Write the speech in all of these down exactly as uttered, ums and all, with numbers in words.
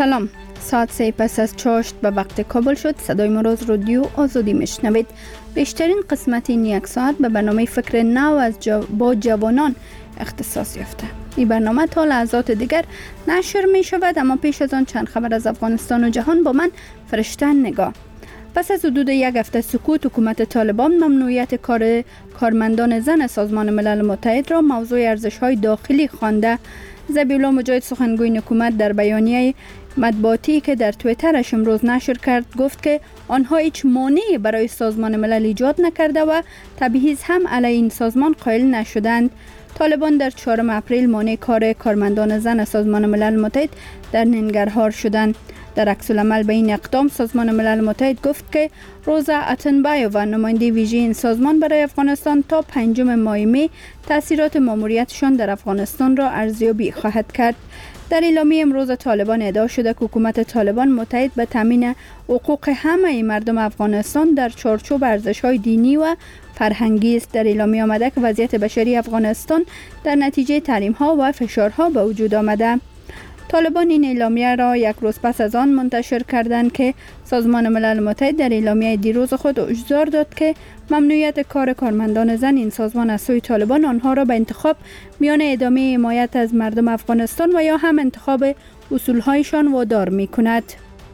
سلام، ساعت سه پس از چاشت به وقت کابل شد. صدای مراز رادیو آزادی میشنوید. بیشترین قسمت این یک ساعت به برنامه فکر نو از جو... با جوانان اختصاص یافته. این برنامه تا لحظات دیگر نشر می شود، اما پیش از آن چند خبر از افغانستان و جهان با من فرشته نگاه. پس از حدود یک هفته سکوت، حکومت طالبان ممنوعیت کار کارمندان زن سازمان ملل متحد را موضوع ارزش‌های داخلی خوانده. ذبیح‌الله مجاهد سخنگوی حکومت در بیانیه مطبوعاتی که در توییترش امروز نشر کرد گفت که آنها هیچ مانعی برای سازمان ملل ایجاد نکرده و تبعیض هم علیه این سازمان قائل نشدند. طالبان در چهارم اپریل مانع کار کارمندان زن سازمان ملل متحد در ننگرهار شدند. در عکس العمل به این اقدام سازمان ملل متحد گفت که روزا اتنبایووا نماینده ویژه این سازمان برای افغانستان تا پنجم ماه می تاثیرات ماموریتشان در افغانستان را ارزیابی خواهد کرد. در اعلامیه امروز طالبان ادعا شده که حکومت طالبان متحد به تامین حقوق همه مردم افغانستان در چارچوب ارزش‌های دینی و فرهنگی است. در اعلامیه آمده که وضعیت بشری افغانستان در نتیجه تحریم‌ها و فشارها به وجود آمده. طالبان این اعلامیه را یک روز پس از آن منتشر کردند که سازمان ملل متحد در اعلامیه دیروز خود هشدار داد که ممنوعیت کار کارمندان زن این سازمان از سوی طالبان آنها را به انتخاب میان ادامه حمایت از مردم افغانستان و یا هم انتخاب اصولهایشان وادار می کند.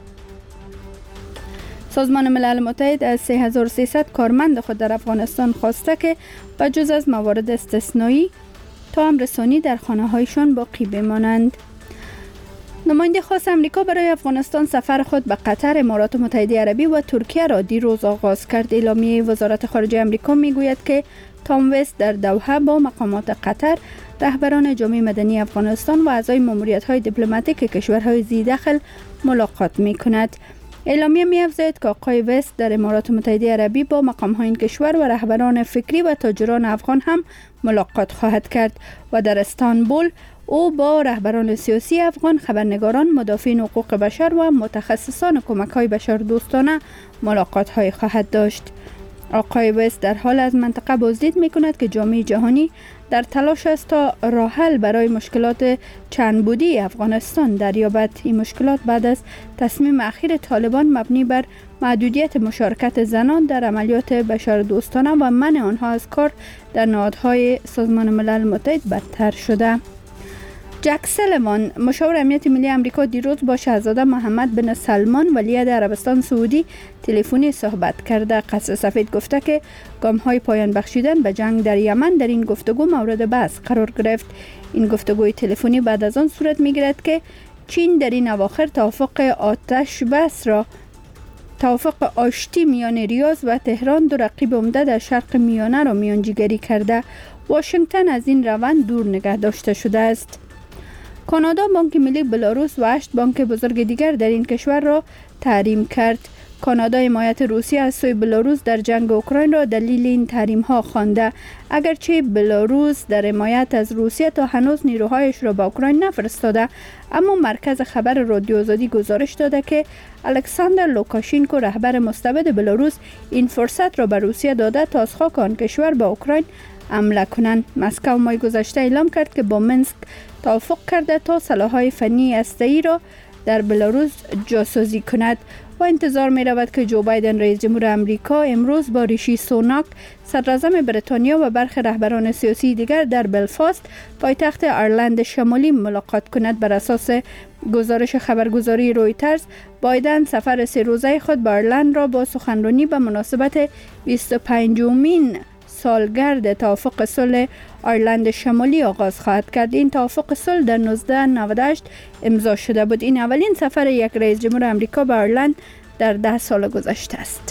سازمان ملل متحد از سه هزار و سیصد کارمند خود در افغانستان خواسته که بجز از موارد استثنایی تا هم رسانی در خانه هایشان باقی بمانند. نماینده خاص امریکا برای افغانستان سفر خود به قطر، امارات متحده عربی و ترکیه را دیروز آغاز کرد. اعلامیه وزارت خارجه امریکا میگوید که تام وست در دوحه با مقامات قطر، رهبران جامعه مدنی افغانستان و اعضای ماموریت‌های دیپلماتیک کشورهای ذی دخل ملاقات می‌کند. اعلامیه می‌افزاید که آقای وست در امارات متحده عربی با مقام‌های این کشور و رهبران فکری و تاجران افغان هم ملاقات خواهد کرد و در استانبول او با رهبران سیاسی افغان، خبرنگاران، مدافعین حقوق بشر و متخصصان کمک‌های بشردوستانه ملاقات‌های خواهد داشت. آقای وست در حال از منطقه بازدید می‌کند که جامعه جهانی در تلاش است تا راه حل برای مشکلات چند بودی افغانستان دریابد. این مشکلات بعد از تصمیم اخیر طالبان مبنی بر محدودیت مشارکت زنان در عملیات بشردوستانه و منع آنها از کار در نهادهای سازمان ملل متحد بدتر شده. جک سلیوان، مشاور امنیت ملی آمریکا، دیروز با شاهزاده محمد بن سلمان ولیعهد عربستان سعودی تلفنی صحبت کرده. قصر سفید گفته که گام‌های پایان بخشیدن به جنگ در یمن در این گفتگو مورد بحث قرار گرفت. این گفتگوی تلفنی بعد از آن صورت می‌گیرد که چین در این اواخر توافق آتش بس را توافق آشتی میان ریاض و تهران، دو رقیب عمده در شرق میانه را میانجیگری کرده. واشنگتن از این روند دور نگه داشته شده است. کانادا بانک ملی بلاروس و هشت بانک بزرگ دیگر در این کشور را تحریم کرد. کانادا حمایت روسیه از سوی بلاروس در جنگ اوکراین را دلیل این تحریم ها خوانده. اگرچه بلاروس در حمایت از روسیه تا هنوز نیروهایش را به اوکراین نفرستاده، اما مرکز خبر رادیو آزادی گزارش داده که الکساندر لوکاشینکو، رهبر مستبد بلاروس، این فرصت را به روسیه داده تا از خاک آن کشور به اوکراین حمله کنند. مسکو ماه گذشته اعلام کرد که با منسک توافق کرده تا سلاح‌های فنی هسته‌ای را در بلاروس جاسازی کند و انتظار می رود که جو بایدن رئیس جمهور امریکا امروز با ریشی سوناک صدراعظم بریتانیا و برخی رهبران سیاسی دیگر در بلفاست پایتخت آیرلند شمالی ملاقات کند. بر اساس گزارش خبرگزاری رویترز، بایدن سفر سه روزه خود به آیرلند را با سخنرانی به مناسبت بیست و پنجمین سالگرد توافق صلح آیرلند شمالی آغاز خواهد کرد. این توافق صلح در نوزده نود و هشت امضا شده بود. این اولین سفر یک رئیس جمهور آمریکا به آیرلند در ده سال گذشته است.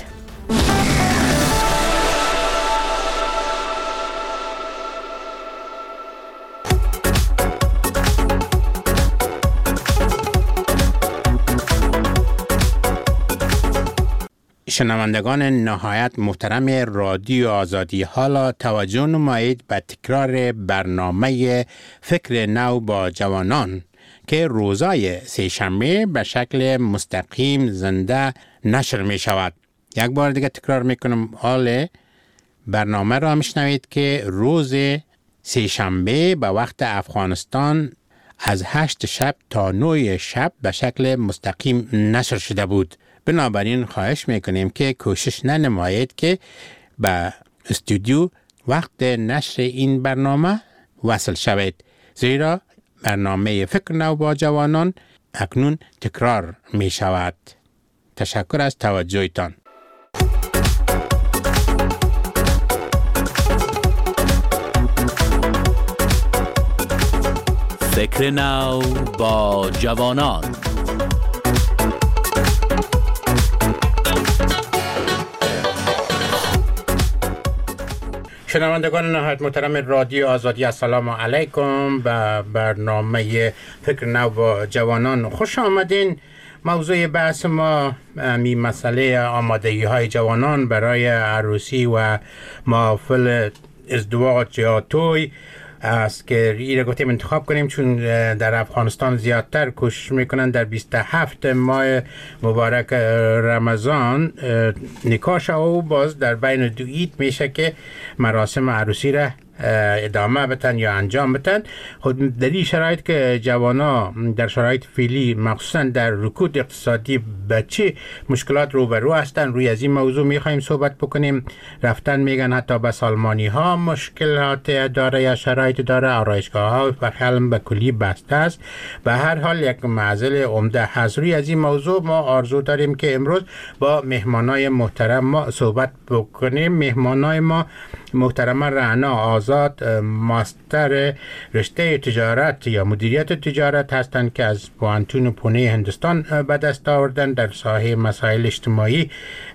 شنوندگان نهایت محترم رادیو آزادی، حالا توجه نمایید به تکرار برنامه فکر نو با جوانان که روزای سه شنبه به شکل مستقیم زنده نشر می شود. یک بار دیگه تکرار می کنم، حال برنامه را می شنوید که روز سه شنبه به وقت افغانستان از هشت شب تا نه شب به شکل مستقیم نشر شده بود. بنابراین خواهش میکنیم که کوشش ننمایید که به استودیو وقت نشر این برنامه وصل شوید، زیرا برنامه فکر نو با جوانان اکنون تکرار می شود. تشکر از توجهتان. فکر نو با جوانان. شنوندگان نهایت محترم رادیو آزادی، السلام علیکم. به برنامه فکر نو با جوانان خوش آمدین. موضوع بحث ما می مسئله آمادگی های جوانان برای عروسی و محافل ازدواج یا توی است که این را گفتیم انتخاب کنیم، چون در افغانستان زیادتر کوشش میکنن در بیست و هفت ماه مبارک رمضان نکاح و باز در بین دو عید میشه که مراسم عروسی را ادامه بتن یا انجام بتن. خود در این شرایط که جوانا در شرایط فعلی مخصوصا در رکود اقتصادی به چه مشکلات روبرو هستن، روی از این موضوع میخوایم صحبت بکنیم. رفتن میگن حتی به سالمانی ها مشکلات داره یا شرایط داره، آرایشگاه ها و خلم به کلی بسته است. به هر حال یک معضل عمده هست. روی از این موضوع ما آرزو داریم که امروز با مهمانای محترم ما صحبت بکنیم. مهمانای ما محترم رعنا آزاد، ماستر رشته تجارت یا مدیریت تجارت هستند که از پوانتون پونه هندوستان به دست آوردن. در ساحه مسائل اجتماعی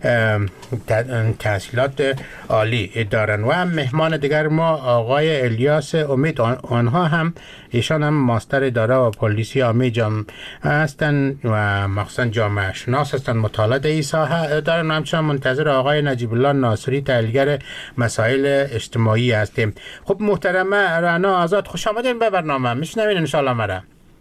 تحصیلات عالی دارند. و هم مهمان دیگر ما آقای الیاس امید، آنها هم ایشان هم ماستر اداره و پلیسی عامه جامعه هستند و مخصوصا جامعه شناس هستند، مطالعه در این ساحه دارند. همچنان منتظر آقای نجیب الله ناصری، تحلیلگر مسائل اجتماعی هستیم. خب محترمه رعنا آزاد، خوش آمدین به برنامه. میشنوین ان شاء الله مرا.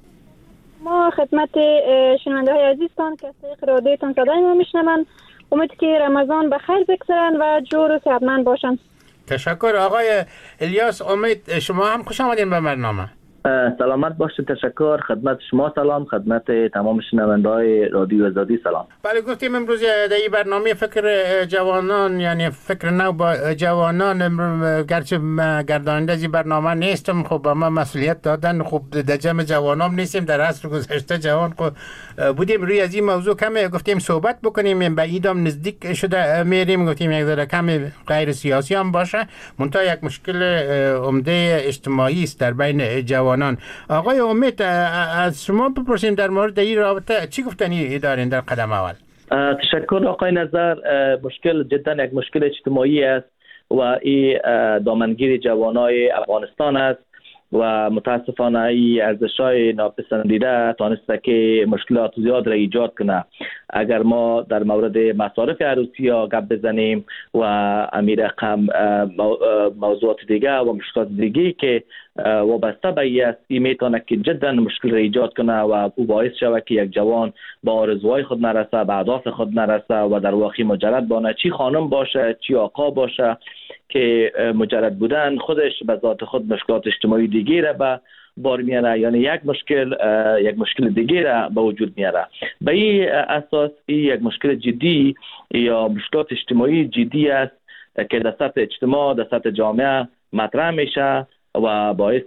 ما خدمت شنونده های عزیزتان که از طریق رادیوتان صدای ما میشنون، امید که رمضان بخیر بگذرن و جور و صحتمند باشن. تشکر. آقای الیاس امید، شما هم خوش آمدین به برنامه. سلامت باشید. تشکر. خدمت شما سلام، خدمت تمام شنونده‌های رادیو آزادی سلام. بله، گفتیم امروز در این برنامه فکر جوانان، یعنی فکر نو با جوانان، گرچه گرداننده از این برنامه نیستم، خب ما مسئولیت دادن، خب در جمع جوانام نیستیم. در عصر گذشته جوان بودیم. روی از این موضوع کم گفتیم صحبت بکنیم. به ایدام نزدیک شده میریم، گفتیم یک ذره کم غیر سیاسی هم باشه، منتها یک مشکل عمده اجتماعی است در بین جوان. آقای امید، از شما بپرسیم در مورد این رابطه چی گفتنی دارین در قدم اول؟ تشکر آقای نظر. مشکل جدا یک مشکل اجتماعی است و این دامنگیر جوانای افغانستان است و متاسفانه این ارزش‌های ناپسندیده تانسته که مشکلات زیاد را ایجاد کنه. اگر ما در مورد مصارف عروسی ها گپ بزنیم و امیر رقم موضوعات دیگه و مشکلات دیگه که وابسته به این است، این میتونه که جدا مشکل را ایجاد کنه و او باعث شود که یک جوان با آرزوهای خود نرسه، به اهداف خود نرسه و در واقع مجرد بانه، چی خانم باشه چی آقا باشه، که مجرد بودن خودش به ذات خود مشکلات اجتماعی دیگه را به بار میاره، یعنی یک مشکل یک مشکل دیگه را به وجود میاره. به این اساس این یک مشکل جدی یا مشکلات اجتماعی جدی است که در سطح اجتماع، در سطح جامعه مطرح میشه و باعث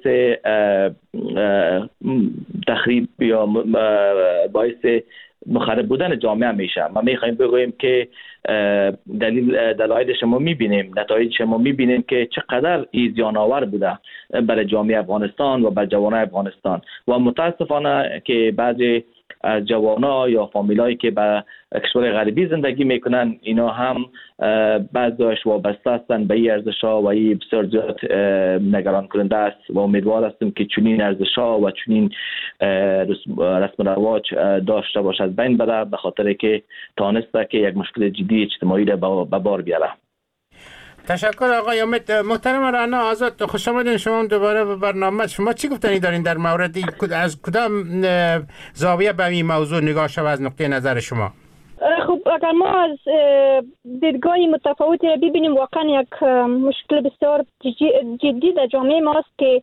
تخریب یا باعث مخرب بودن جامعه میشه. ما میخوایم بگوییم که دلیل دلایل شما میبینیم، نتایج شما میبینیم که چقدر این زیان آور بوده برای جامعه افغانستان و برای جوانان افغانستان و متاسفانه که بعضی از جوانا یا فامیلایی که به کشور غربی زندگی میکنن، اینا هم بعضیش وابسته هستن به این ارزش‌ها و این بسیار زیاد نگران کننده است و امیدوار هستم که چنین ارزش‌ها و چنین رسم و رواج داشته باشه از بین بره، به خاطر که تانسته که یک مشکل جدی اجتماعی را به بار بیاره. تشکر آقای امید. محترم رعنا آزاد، خوش آمدین شما دوباره به برنامه. شما چی گفتنی دارین در مورد از کدام زاویه به این موضوع نگاه شود از نقطه نظر شما؟ خب اگر ما از دیدگاه متفاوتی ببینیم، واقعا یک مشکل بسیار جدی در جامعه ماست که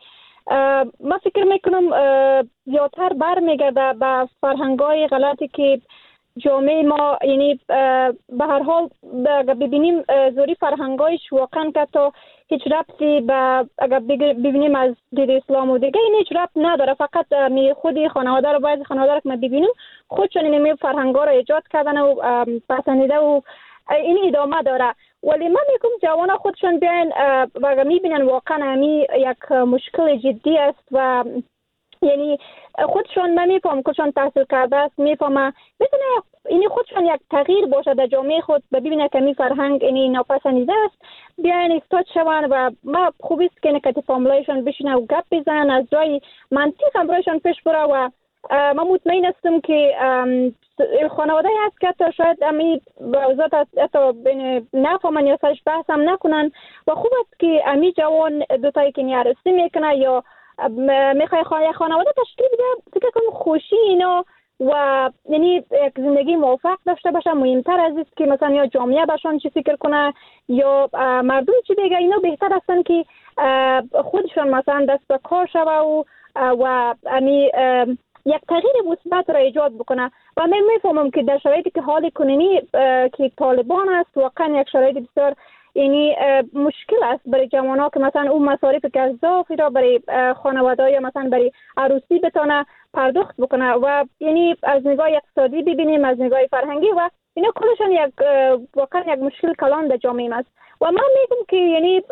ما فکر میکنم زیادتر برمیگرده به فرهنگ‌های غلطی که جامعه ما، یعنی به هر حال ببینیم زوری فرهنگایش واقعا که تا هیچ ربطی به اگر ببینیم از دید اسلام و دیگه این هیچ ربط نداره، فقط می خودی خانواده رو باید خانواده رو که ما ببینیم خودشون این فرهنگا رو ایجاد کردن و پسندیده و این ادامه داره. ولی من میگم جوان خودشون بیاین و میبینن واقعا همی یک مشکل جدی است و یعنی خودشون من میفهم خودشون تحصیل کرده است، میفهمه میتونه این خودشون یک تغییر باشه در جامعه خود و ببینه که می فرهنگ اینی ناپسندیده است بیاین استاد شون و ما خوب است که نکتی فاملایشون بشینه و گپ بزنن از جای منطق هم برایشون پیش بره و من مطمئن هستم که خانواده هست که تا شاید امی وضعات حتی بین نفهمن یا سرش بحث هم نکنن و خوب است که امی جوان دوتایی که نیارستی میکنه یا میخوای خانواده تشکیل بده فکر کنم خوشی اینا و یعنی یک زندگی موفق داشته باشه مهمتر از است که مثلا یا جامعه باشن چی فکر کنه یا مردم چی بگه. اینا بهتر هستن که خودشون مثلا دست به کار شوه و و امی یک تغییر مثبت را ایجاد بکنه و من میفهمم که در شرایطی که حال کنونی که طالبان است واقعا یک شرایط بسیار یعنی مشکل است برای جوان‌ها که مثلا اون مصارف گزافی را برای خانواده یا مثلا برای عروسی بتونه پرداخت بکنه و یعنی از نگاه اقتصادی ببینیم از نگاه فرهنگی و اینا کلشون یک واقعا یک مشکل کلان در جامعه است و من میگم که یعنی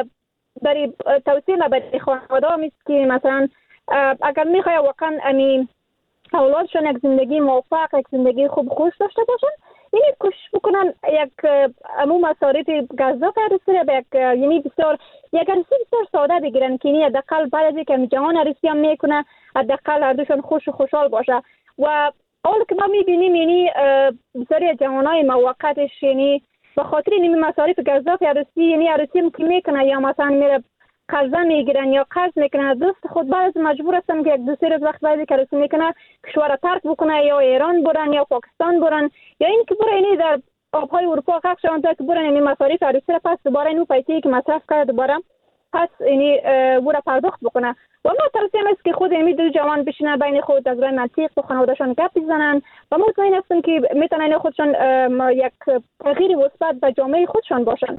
برای توصیه برای خانواده میست که مثلا اگر میخوای واقعا امی اولادشون یک زندگی موفق یک زندگی خوب خوش داشته باشن یعنی کوشش بکنن یک امو مصارف گزاف عروسی را به یک یعنی بسیار یک عروسی بسیار ساده بگیرن که یعنی حداقل بعد از اینکه جوان عروسی هم میکنه حداقل هر دوشون خوش و خوشحال باشه و اول که ما میبینیم یعنی بسیاری جوانای موقتش یعنی به خاطر این مصارف گزاف عروسی یعنی عروسی هم که میکنه یا مثلا میره قرضه میگیرن یا قرض میکنه دوست خود بعد مجبور هستن که یک دو سه روز وقت بعدی که رسمی میکنه کشور ترک بکنه یا ایران برن یا پاکستان برن یا این که برن اینی در آبهای اروپا غرق شون تا که برن اینی مصارف عروسی را پس دوباره اینو پیسه‌ای که مصرف کرده دوباره پس اینی برا پرداخت بکنه و ما توصیه است که خود اینی دو جوان بشینن بین خود از راه منطق با خانواده‌شان گپ بزنن و مطمئن هستم که میتونن خودشون یک تغییر مثبت به جامعه خودشان باشن.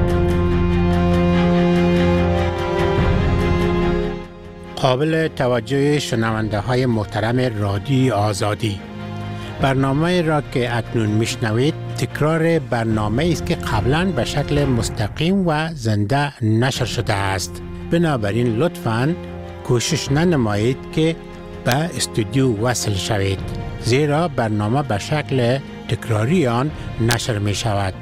قابل توجه شنونده های محترم رادیوی آزادی، برنامه را که اکنون میشنوید تکرار برنامه است که قبلا به شکل مستقیم و زنده نشر شده است. بنابراین لطفاً کوشش ننمایید که به استودیو وصل شوید، زیرا برنامه به شکل تکراری آن نشر می شود.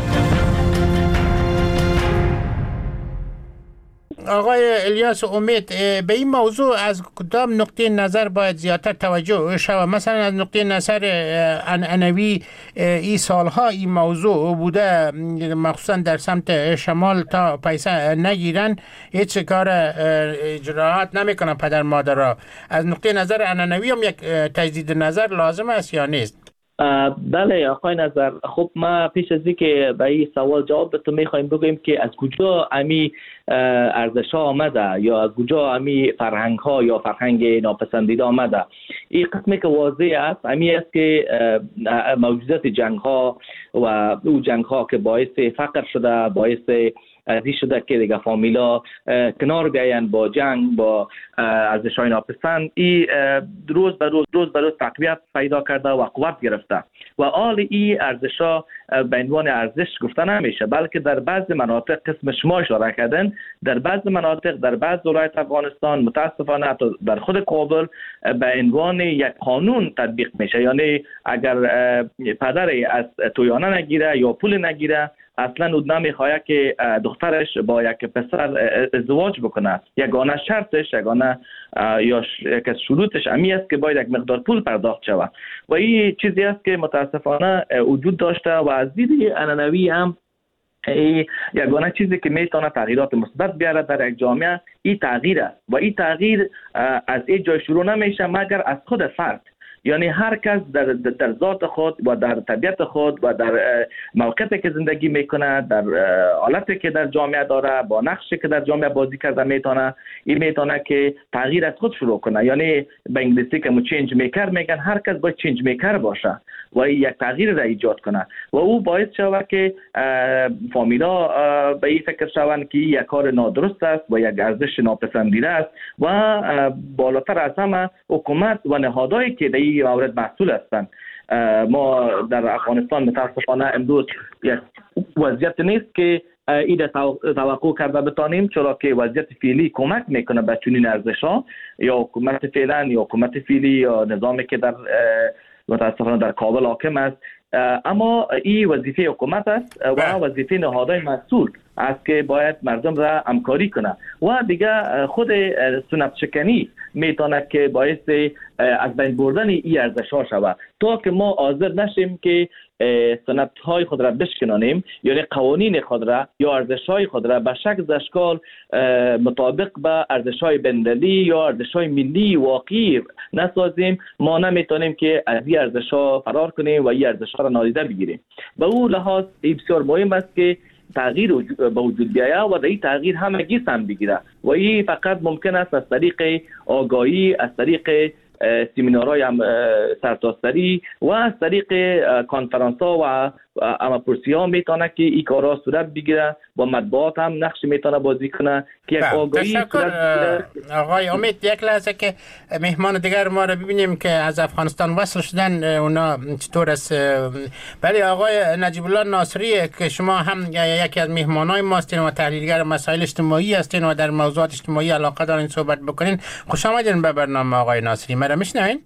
آقای الیاس امید، به این موضوع از کدام نقطه نظر باید زیادتر توجه شود؟ مثلا از نقطه نظر عنعنوی این سالها این موضوع بوده، مخصوصا در سمت شمال تا پیسه نگیرن هیچ کار اجراعات نمیکنن پدر مادرها. از نقطه نظر عنعنوی هم یک تجدید نظر لازم است یا نیست؟ بله آقای نظر، خب ما پیش از اینکه به این سوال جواب بدم میخوایم بگویم که از کجا امی ارزش ها آمده یا از کجا امی فرهنگ ها یا فرهنگ ناپسندیده آمده. این قسمی که واضح است امی است که موجودات جنگ ها و او جنگ ها که باعث فقر شده، باعث ازی شده که دیگه فامیلا کنار بیاین با جنگ، با ارزش‌های ناپسند، این روز به روز روز به روز تقویت پیدا کرده و قوت گرفته و حال این ارزش‌ها به عنوان ارزش گفته نمیشه، بلکه در بعض مناطق قسم شما اشاره کردن در بعض مناطق در بعض ولایت افغانستان متاسفانه حتی در خود کابل به عنوان یک قانون تطبیق میشه. یعنی اگر پدری از تویانه نگیره یا پول نگیره اصلا او نمیخواد که دخترش با یک پسر ازدواج بکنه. یگانه شرطش یگانه یا یک از شروطش امی است که باید یک مقدار پول پرداخت شود و این چیزی است که متاسفانه وجود داشته و از دید عنعنوی هم این یگانه چیزی که میتونه تغییرات مثبت بیاره در یک جامعه این تغییر است و این تغییر از این جای شروع نمیشه مگر از خود فرد. یعنی هر کس در, در ذات خود و در طبیعت خود و در موقعیتی که زندگی میکنه، در حالتی که در جامعه داره، با نقشی که در جامعه بازی کرده میتونه این میتونه که تغییر از خود شروع کنه. یعنی به انگلیسی که چینج میکر میگن، هر کس باید چینج میکر باشه و یک تغییر را ایجاد کنه و او باعث شود که فامیلا به این فکر شوند که یک کار نادرست است و یک ارزش ناپسندیده است و بالاتر از همه حکومت و نهادهایی که در این مورد مسئول هستند. ما در افغانستان متاسفانه امروز یک وضعیت نیست که این توقع کرده بتانیم، چرا که وضعیت فعلی کمک میکنه به چنین ارزش‌ها، یا حکومت فعلا یا حکومت فعلی یا نظامی که در متاسفانه در کابل حاکم است. اما این وظیفه حکومت است و وظیفه نهادهای مسئول است که باید مردم را همکاری کنه و دیگه خود سنت شکنی میتونه که باعث از بین بردن این ارزش ها شود تا که ما حاضر نشیم که سنت های خود را بشکنانیم، یعنی قوانین خود را یا ارزش های خود را به شکل اشکال مطابق به ارزش های بین‌المللی یا ارزش های ملی واقعی نسازیم. ما نمیتونیم که از این ارزش ها فرار کنیم و این ارزش ها را نادیده بگیریم. به اون لحاظ بسیار مهم است که تغییر به وجود بیاید و در این تغییر همگی سهم بگیره و این فقط ممکن است از طریق آگاهی، از طریق سمینارهای هم سرتاسری و از طریق کانفرانس ها و اما پرسی ها میتونه که این کارها صورت بگیره و مطبوعات هم نقش میتونه بازی کنه که یک آگاهی تشکر آقای امید. یک لحظه که مهمان دیگر ما رو ببینیم که از افغانستان وصل شدن، اونا چطور است؟ بله آقای نجیب الله ناصری که شما هم یکی از مهمانای ما هستین و تحلیلگر مسائل اجتماعی هستین و در موضوعات اجتماعی علاقه دارین صحبت بکنین، خوش آمدین به برنامه آقای ناصری. مرا میشنوین؟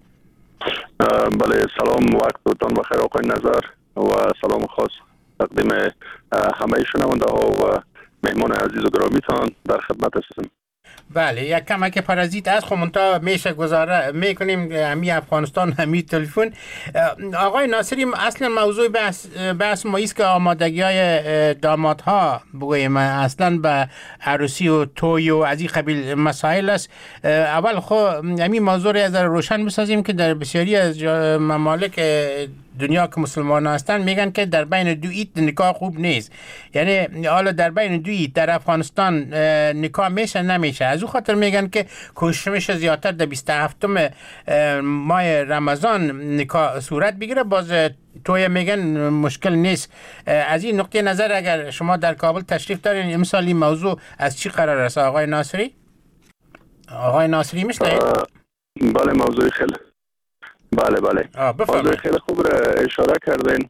بله سلام، وقتتون بخیر آقای نظر و سلام خاص تقدیم همه شنونده ها و مهمان عزیز و گرامیتان در خدمت هستم. بله یک کمک پارازیت از خمونتا میشه گذاره میکنیم همی افغانستان همی تلفن. آقای ناصری اصلا موضوع بحث, بحث ما ایست که آمادگی های دامادها بگویم اصلا به عروسی و توی و از این قبیل مسائل است. اول خب همی موضوع را از روشن بسازیم که در بسیاری از ممالک دنیا که مسلمان هستن میگن که در بین دو عید نکاح خوب نیست. یعنی حالا در بین دو عید در افغانستان نکاح میشه نمیشه، از او خاطر میگن که کوشش میشه زیادتر در بیست و هفتم ماه رمضان نکاح صورت بگیره، باز توی میگن مشکل نیست. از این نقطه نظر اگر شما در کابل تشریف دارین امسال این موضوع از چی قرار است آقای ناصری؟ آقای ناصری میشنید؟ بله موضوع خیلی بله بله موضوع خیلی خوب را اشاره کردین.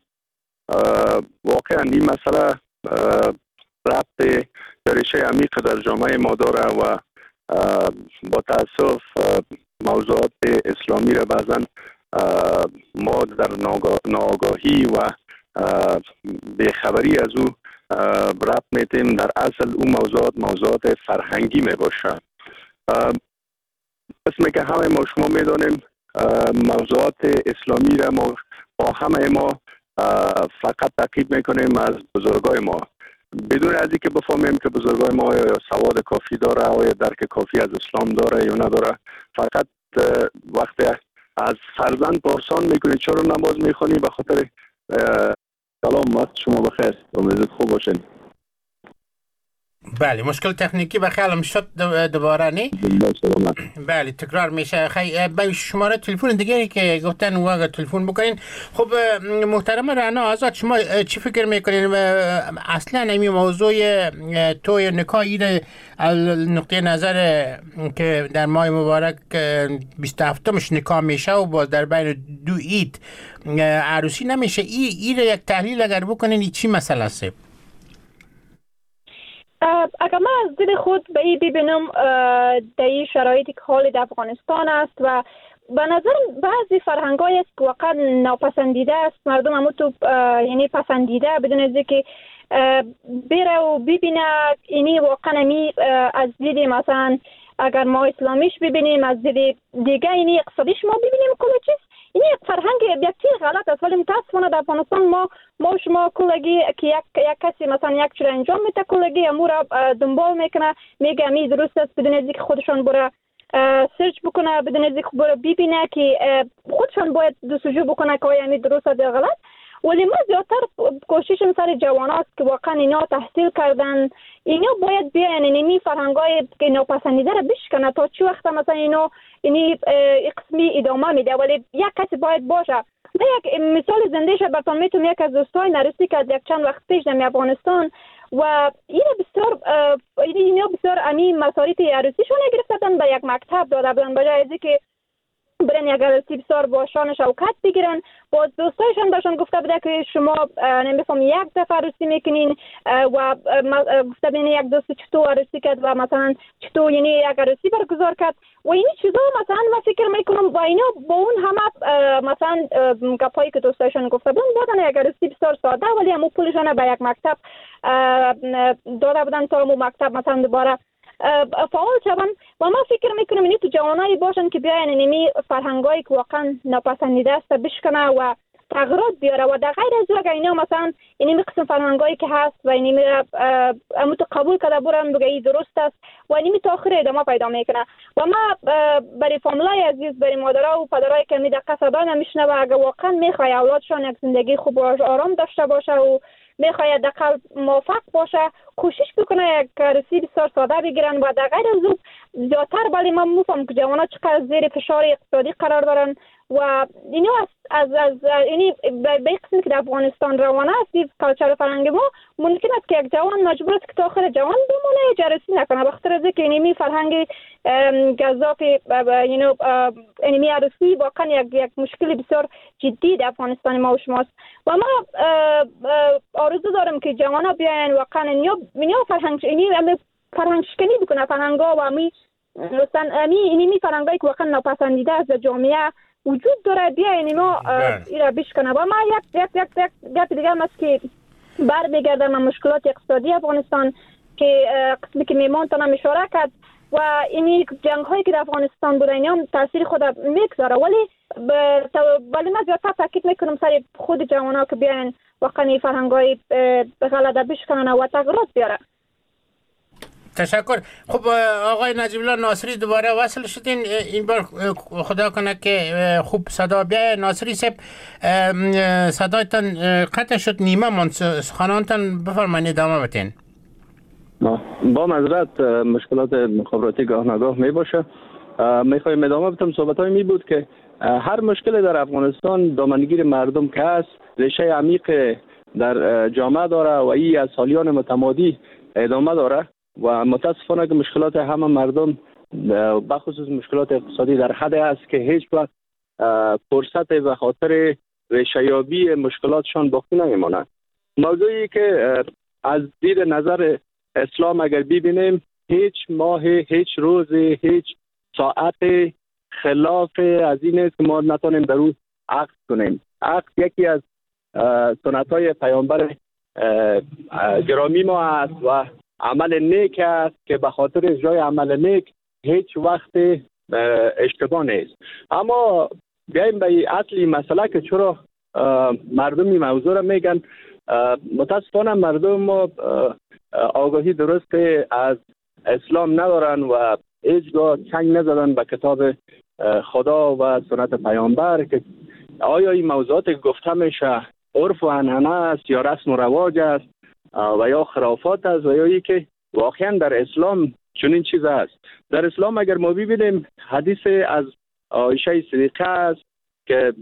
واقعا این مسئله ربط ریشه عمیق در جامعه ما داره و با تاسف موضوعات اسلامی را بعضا ما در ناآگاهی و بیخبری از او ربط میتیم. در اصل اون موضوعات موضوعات فرهنگی می باشه. اسمی که همه ما شما میدانیم موضوعات اسلامی را ما با همه ما فقط تعقیب میکنیم از بزرگای ما بدون از اینکه بفهمیم که بزرگای ما یا سواد کافی داره و یا درک کافی از اسلام داره یا نداره. فقط وقتی از فرزند پرسان میکنی چرا نماز میخونی به خاطر سلام وقت شما بخیر امیدوارم خوب باشین. بله مشکل تکنیکی به خیالم شد دوباره نی؟ بله تکرار میشه. خیلی به شماره تلفن دیگری که گفتن واقعا تلفن بکنین. خب محترم رعنا آزاد شما چی فکر میکنین اصلا این موضوع توی نکاح این نقطه نظر که در ماه مبارک بیست و هفتمش نکاح میشه و باز در بین دو عید عروسی نمیشه، این این یک تحلیل اگر بکنین چی مسئله است؟ اگر من از دید خود به این ببینم در این شرایطی که حال در افغانستان است و به نظر بعضی فرهنگ‌های است که واقعا ناپسندیده است، مردم همون تو یعنی پسندیده بدون از اینکه بره و ببینه. اینی واقعا می از دید مثلا اگر ما اسلامیش ببینیم، از دید دیگه اینی اقتصادیش ما ببینیم کل چیز این یک فرهنگ بیتی غلط است. ولی متاسفانه در افغانستان ما ما شما کلگی که یک یک کسی مثلا یک چیز انجام میده کلگی امور دنبال میکنه میگه می درست است بدون اینکه خودشان بره سرچ بکنه بدون از اینکه بره ببینه که خودشان باید جستجو بکنه که آیا این درست یا غلط. ولی ما زیادتر کوششم سر جواناست که واقعا اینا تحصیل کردن، اینا باید بیان اینی فرهنگای که ناپسندیده رو بشکنه تا چی وقت مثلا اینو اینی قسمی ادامه میده. ولی یک کسی باید باشه. من یک مثال زندهش براتون میتونم. یک از دوستای نرسی که یک چند وقت پیش در افغانستان و این بسیار اینا بسیار امی مساریت عروسیشون گرفتن به یک مکتب داده بودن بجای از اینکه برن یک عروسی بسیار با شان شوکت بگیرن. باز دوستایشان بهشون گفته بوده که شما نمیفهم یک دفعه عروسی میکنین و گفته بین یک دوست چطور عروسی کرد و مثلا چطور یعنی یک عروسی برگزار کرد و این چیزا مثلا من فکر میکنم با اینا با اون همه مثلا گپایی که دوستایشان گفته بودن بودن یک عروسی بسیار ساده ولی همون پولشان به یک مکتب داده بودن تا همون مکتب مثلا دوباره فعال شدن. و من فکر میکنم اینی تو جوانایی باشن که بیاین اینمی فرهنگایی که واقعا ناپسندیده است بشکنه و تغییرات بیاره و در غیر از اگر اینا مثلا اینمی قسم فرهنگایی که هست و اینمی امو تو قبول کرده برن بگه ای درست است و اینمی تا آخر ادامه پیدا میکنه. و ما برای فامیلای عزیز، برای مادرها و پدرایی که می دقیقه صدا نمیشنه و اگر واقعا میخوای اولادشان یک زندگی خوب و آرام داشته باشه و میخوای دقیقا موفق باشه کوشش بکنه یک عروسی بسیار ساده بگیرن و در غیر از اون زیادتر ولی من میفهم که جوانان چقدر زیر فشار اقتصادی قرار دارن و اینو از از از اینی به قسمی که در افغانستان روانه است این کالچر فرهنگ ما ممکن است که یک جوان مجبور است که تا آخر جوان بمونه عروسی نکنه به خاطر اینکه اینمی فرهنگ گزاف اینو اینمی عروسی واقعا یک یک مشکل بسیار جدی در افغانستان ما و شماست. و ما آرزو دارم که جوانا بیاین واقعا اینو اینو فرهنگ اینی فرهنگ شکنی بکنه فرهنگا و می مثلا امی اینمی فرهنگایی که واقعا ناپسندیده از جامعه وجود داره بیاین ما ایرا بشکنه. و ما یک یک یک یک دیگه است که برمیگردم از مشکلات اقتصادی افغانستان که قسمی که میمان تونم اشاره کرد و اینی جنگ هایی که در افغانستان بوده اینا هم تاثیر خود میگذاره ولی ولی من زیادتر تاکید میکنم سر خود جوانها که بیاین واقعا فرهنگای غلط بشکنن و تغییرات بیاره. تشکر. خب آقای نجیب الله ناصری دوباره وصل شدین. این بار خدا کنه که خوب صدا بیایه. ناصری صاحب صدایتان قطع شد نیمه من سخنانتان بفرمایید ادامه بدین. با معذرت مشکلات مخابراتی گاه نگاه می باشه. میخوایم ادامه بدم. صحبت های می بود که هر مشکل در افغانستان دامنگیر مردم که است ریشه عمیق در جامعه داره و این از سالیان متمادی ادامه داره و متاسفانه که مشکلات همه مردم بخصوص مشکلات اقتصادی در حد است که هیچ وقت فرصت به خاطر ریشه‌یابی مشکلاتشان باقی نمیماند. موضوعی که از دید نظر اسلام اگر ببینیم هیچ ماه، هیچ روز، هیچ ساعت خلاف از این است که ما نتونیم در او عقد کنیم. عقد یکی از سنت‌های پیامبر گرامی ما است و عمل نیک است که به خاطر اجرای عمل نیک هیچ وقت اشتباه نیست. اما بیاییم به اصلی مسئله که چرا مردم این موضوع را میگن. متاسفانه مردم ما آگاهی درست از اسلام ندارن و هیچگاه چنگ نزدن به کتاب خدا و سنت پیامبر که آیا این موضوعات که گفته میشه عرف و عنعنه است یا رسم و رواج است و یا خرافات است و یا ای که واقعا در اسلام چنین چیز است. در اسلام اگر ما ببینیم حدیث از عایشه صدیقه است که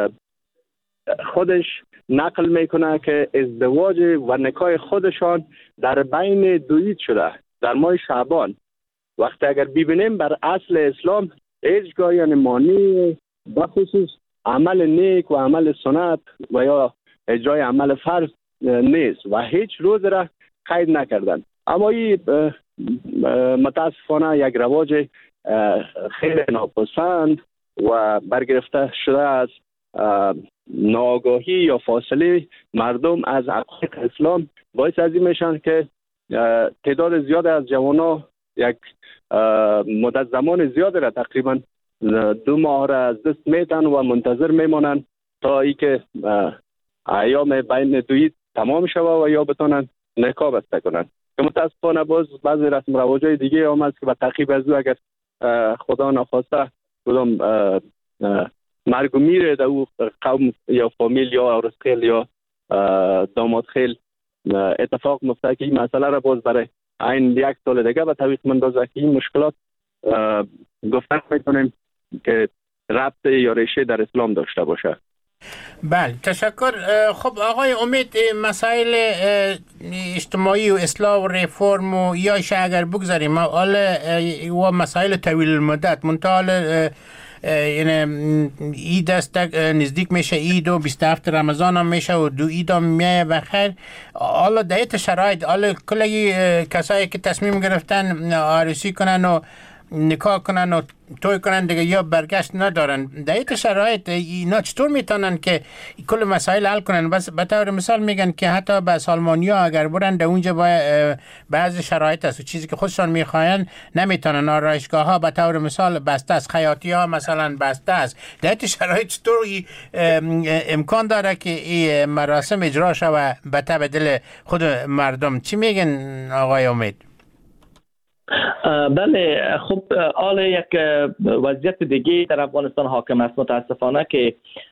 خودش نقل میکنه که ازدواج و نکاح خودشان در بین دویید شده در ماه شعبان. وقتی اگر ببینیم بر اصل اسلام هیچگاه یعنی مانی بخصوص عمل نیک و عمل سنت و یا اجرای عمل فرض نیست و هیچ روز را قید نکردن. اما این متاسفانه یک رواج خیلی ناپسند و برگرفته شده از ناآگاهی یا فاصله مردم از عقاید اسلام باعث از این میشن که تعداد زیاد از جوانان یک مدت زمان زیاد را تقریبا دو ماه را از دست میتن و منتظر میمانند تا ای که ایام بین دویید تمام شود و یا بتونن نکاح بسته کنن. که متاسفانه باز بعضی رسم رواجای دیگه هم هست که با تعقیب از او اگر خدا نخواسته کدام مرگ و میره در او قوم یا فامیل یا عروس خیل یا داماد خیل اتفاق مفته که این مسئله را باز برای این یک سال دیگه به تعویق مندازه که این مشکلات گفتن میتونیم که ربط یا ریشه در اسلام داشته باشه. بله تشکر. خب آقای امید، مسائل اجتماعی و اصلاح و ریفورم و یایش اگر بگذاریم و مسائل طویل المدت منتها یعنی عید است نزدیک میشه، عید و بیست و هفت رمضان هم میشه و دو عید هم میایه بخیر. حالا دیت شرایط حالا کلی کسایی که تصمیم گرفتن عروسی کنن و نکاح کنن و توی کنن دیگه یا برگشت ندارن، دیت شرایط اینا چطور میتونن که کل مسائل حل کنن؟ بس به طور مثال میگن که حتی به سالمانیا اگر برن در اونجا بعضی شرایط است و چیزی که خودشان میخواین نمیتونن. آرایشگاه ها به طور مثال بسته است، خیاطی ها مثلا بسته است. دیت شرایط چطور امکان داره که این مراسم اجرا شوه به تبع دل خود مردم؟ چی میگن آقای امید؟ بله خب حال یک وضعیت دیگه در افغانستان حاکم است متاسفانه که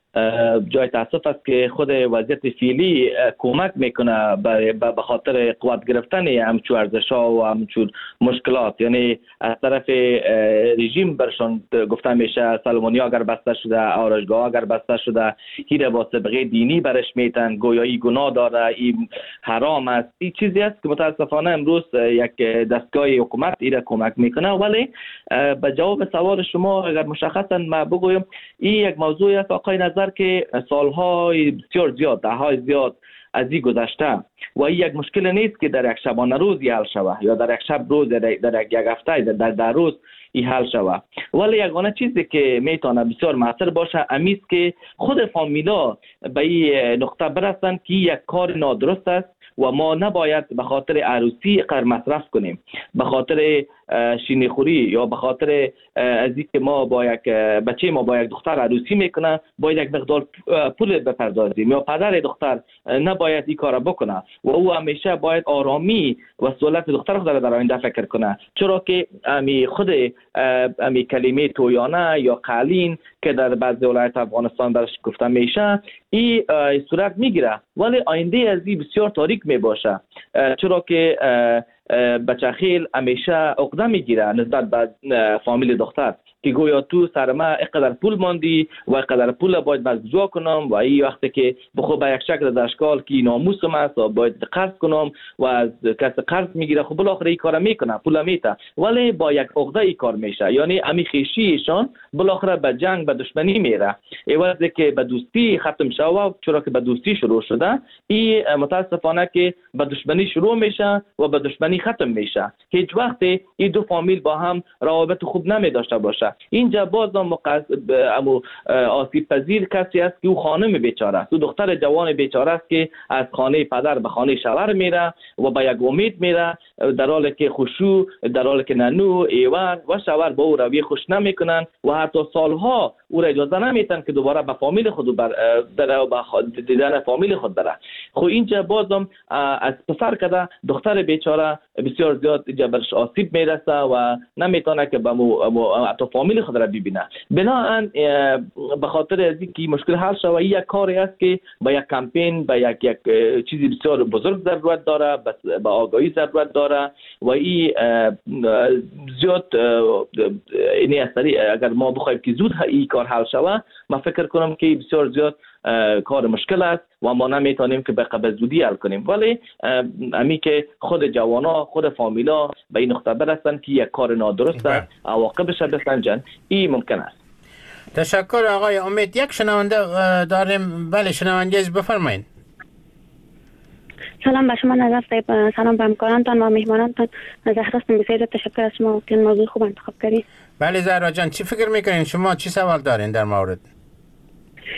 جای تاسف است که خود وضعیت فعلی کمک میکنه به خاطر قوت گرفتن همچون ارزش‌ها و همچون مشکلات. یعنی از طرف رژیم برشان گفته میشه سالمانی اگر بسته شده، آرایشگاه اگر بسته شده، هیره با سابقه دینی برش میتن، گویایی گناه داره، این حرام است. این چیزی است که متاسفانه امروز یک دستگاه حکومت ایره کمک میکنه. ولی به جواب سوال شما اگر مشخصا ما بگویم، این یک موضوع است آقای نظر که سالهای بسیار زیاد، دههای زیاد از این گذشته و این یک مشکل نیست که در یک شبانه روزی حل شود یا در یک شب روز، در یک هفته، در در روز این حل شود. ولی یگانه چیزی که میتونه بسیار مؤثر باشه امیست که خود فامیلا به این نقطه برسن که یک کار نادرست است و ما نباید به خاطر عروسی قر مصرف کنیم، به خاطر شینخوری یا به خاطر از اینکه ما با یک بچه ما با یک دختر عروسی میکنه باید یک مقدار پول بپردازیم، یا پدر دختر نباید این کار بکنه و او همیشه باید آرامی و سهولت دختر خود در آینده فکر کنه. چرا که امی خود امی کلمه تویانه یا قالین که در بعضی ولایت افغانستان برش گفته میشه این صورت میگیره، ولی آینده از این بسیار تاریک میباشه. چرا که بچه خیل همیشه عقده میگیره نسبت به فامیل دختر که گویا تو سر ما اینقدر پول ماندی و اینقدر پول باید مزجوع کنم و این وقتی که بخو به یک شکل در اشکال که ناموسم است و باید قرض کنم و از کس قرض میگیره، خب بالاخره این کار میکنه، پول میته، ولی با یک عقده این کار میشه. یعنی امی خیشیشان بالاخره به جنگ، به دشمنی میره، ایوازی که به دوستی ختم شوه. چرا که به دوستی شروع شده، این متاسفانه که به دشمنی شروع میشه و به دشمنی ختم میشه. هیچ وقت این دو فامیل با هم روابط خوب نمی داشته باشه. اینجا باز هم امو آسیب پذیر کسی است که او خانم بیچاره است، او دختر جوان بیچاره است که از خانه پدر به خانه شوهر میره و با یک امید میره، در حالی که خشوع، در حالی که ننو، ایوان و شوهر با او روی خوش نمیکنن و حتی سالها او را اجازه نمیتن که دوباره به فامیل خود بر در به دیدن فامیل خود بره. خب اینجا بازم از پسر کده دختر بیچاره بسیار زیاد جبرش آسیب میرسه و نمیتونه که به مو تو فامیل خود را ببینه. بنابراین به خاطر از اینکه مشکل حل شود، یک کاری است که با یک کمپین، با یک یک چیزی بسیار بزرگ ضرورت داره، با آگاهی ضرورت داره و این زیاد اینی اثری اگر ما بخوایم که زود این کار حل شود، من فکر کنم که بسیار زیاد کار مشکل است و ما نمیتونیم که به قبل زودی حل کنیم. ولی امی که خود جوانا، خود فامیلا به این نقطه برسن که یک کار نادرست است، عواقبش بسنجن، این ممکن است. تشکر آقای امید. یک شنونده داریم. بله شنونده از بفرمایید. سلام به شما نظر صاحب، سلام به همکارانتان و مهمانانتان. زهراستم بسیار تشکر از شما که موضوع خوب انتخاب کردید. بله زهرا جان، چی فکر میکنین شما؟ چی سوال دارین در مورد؟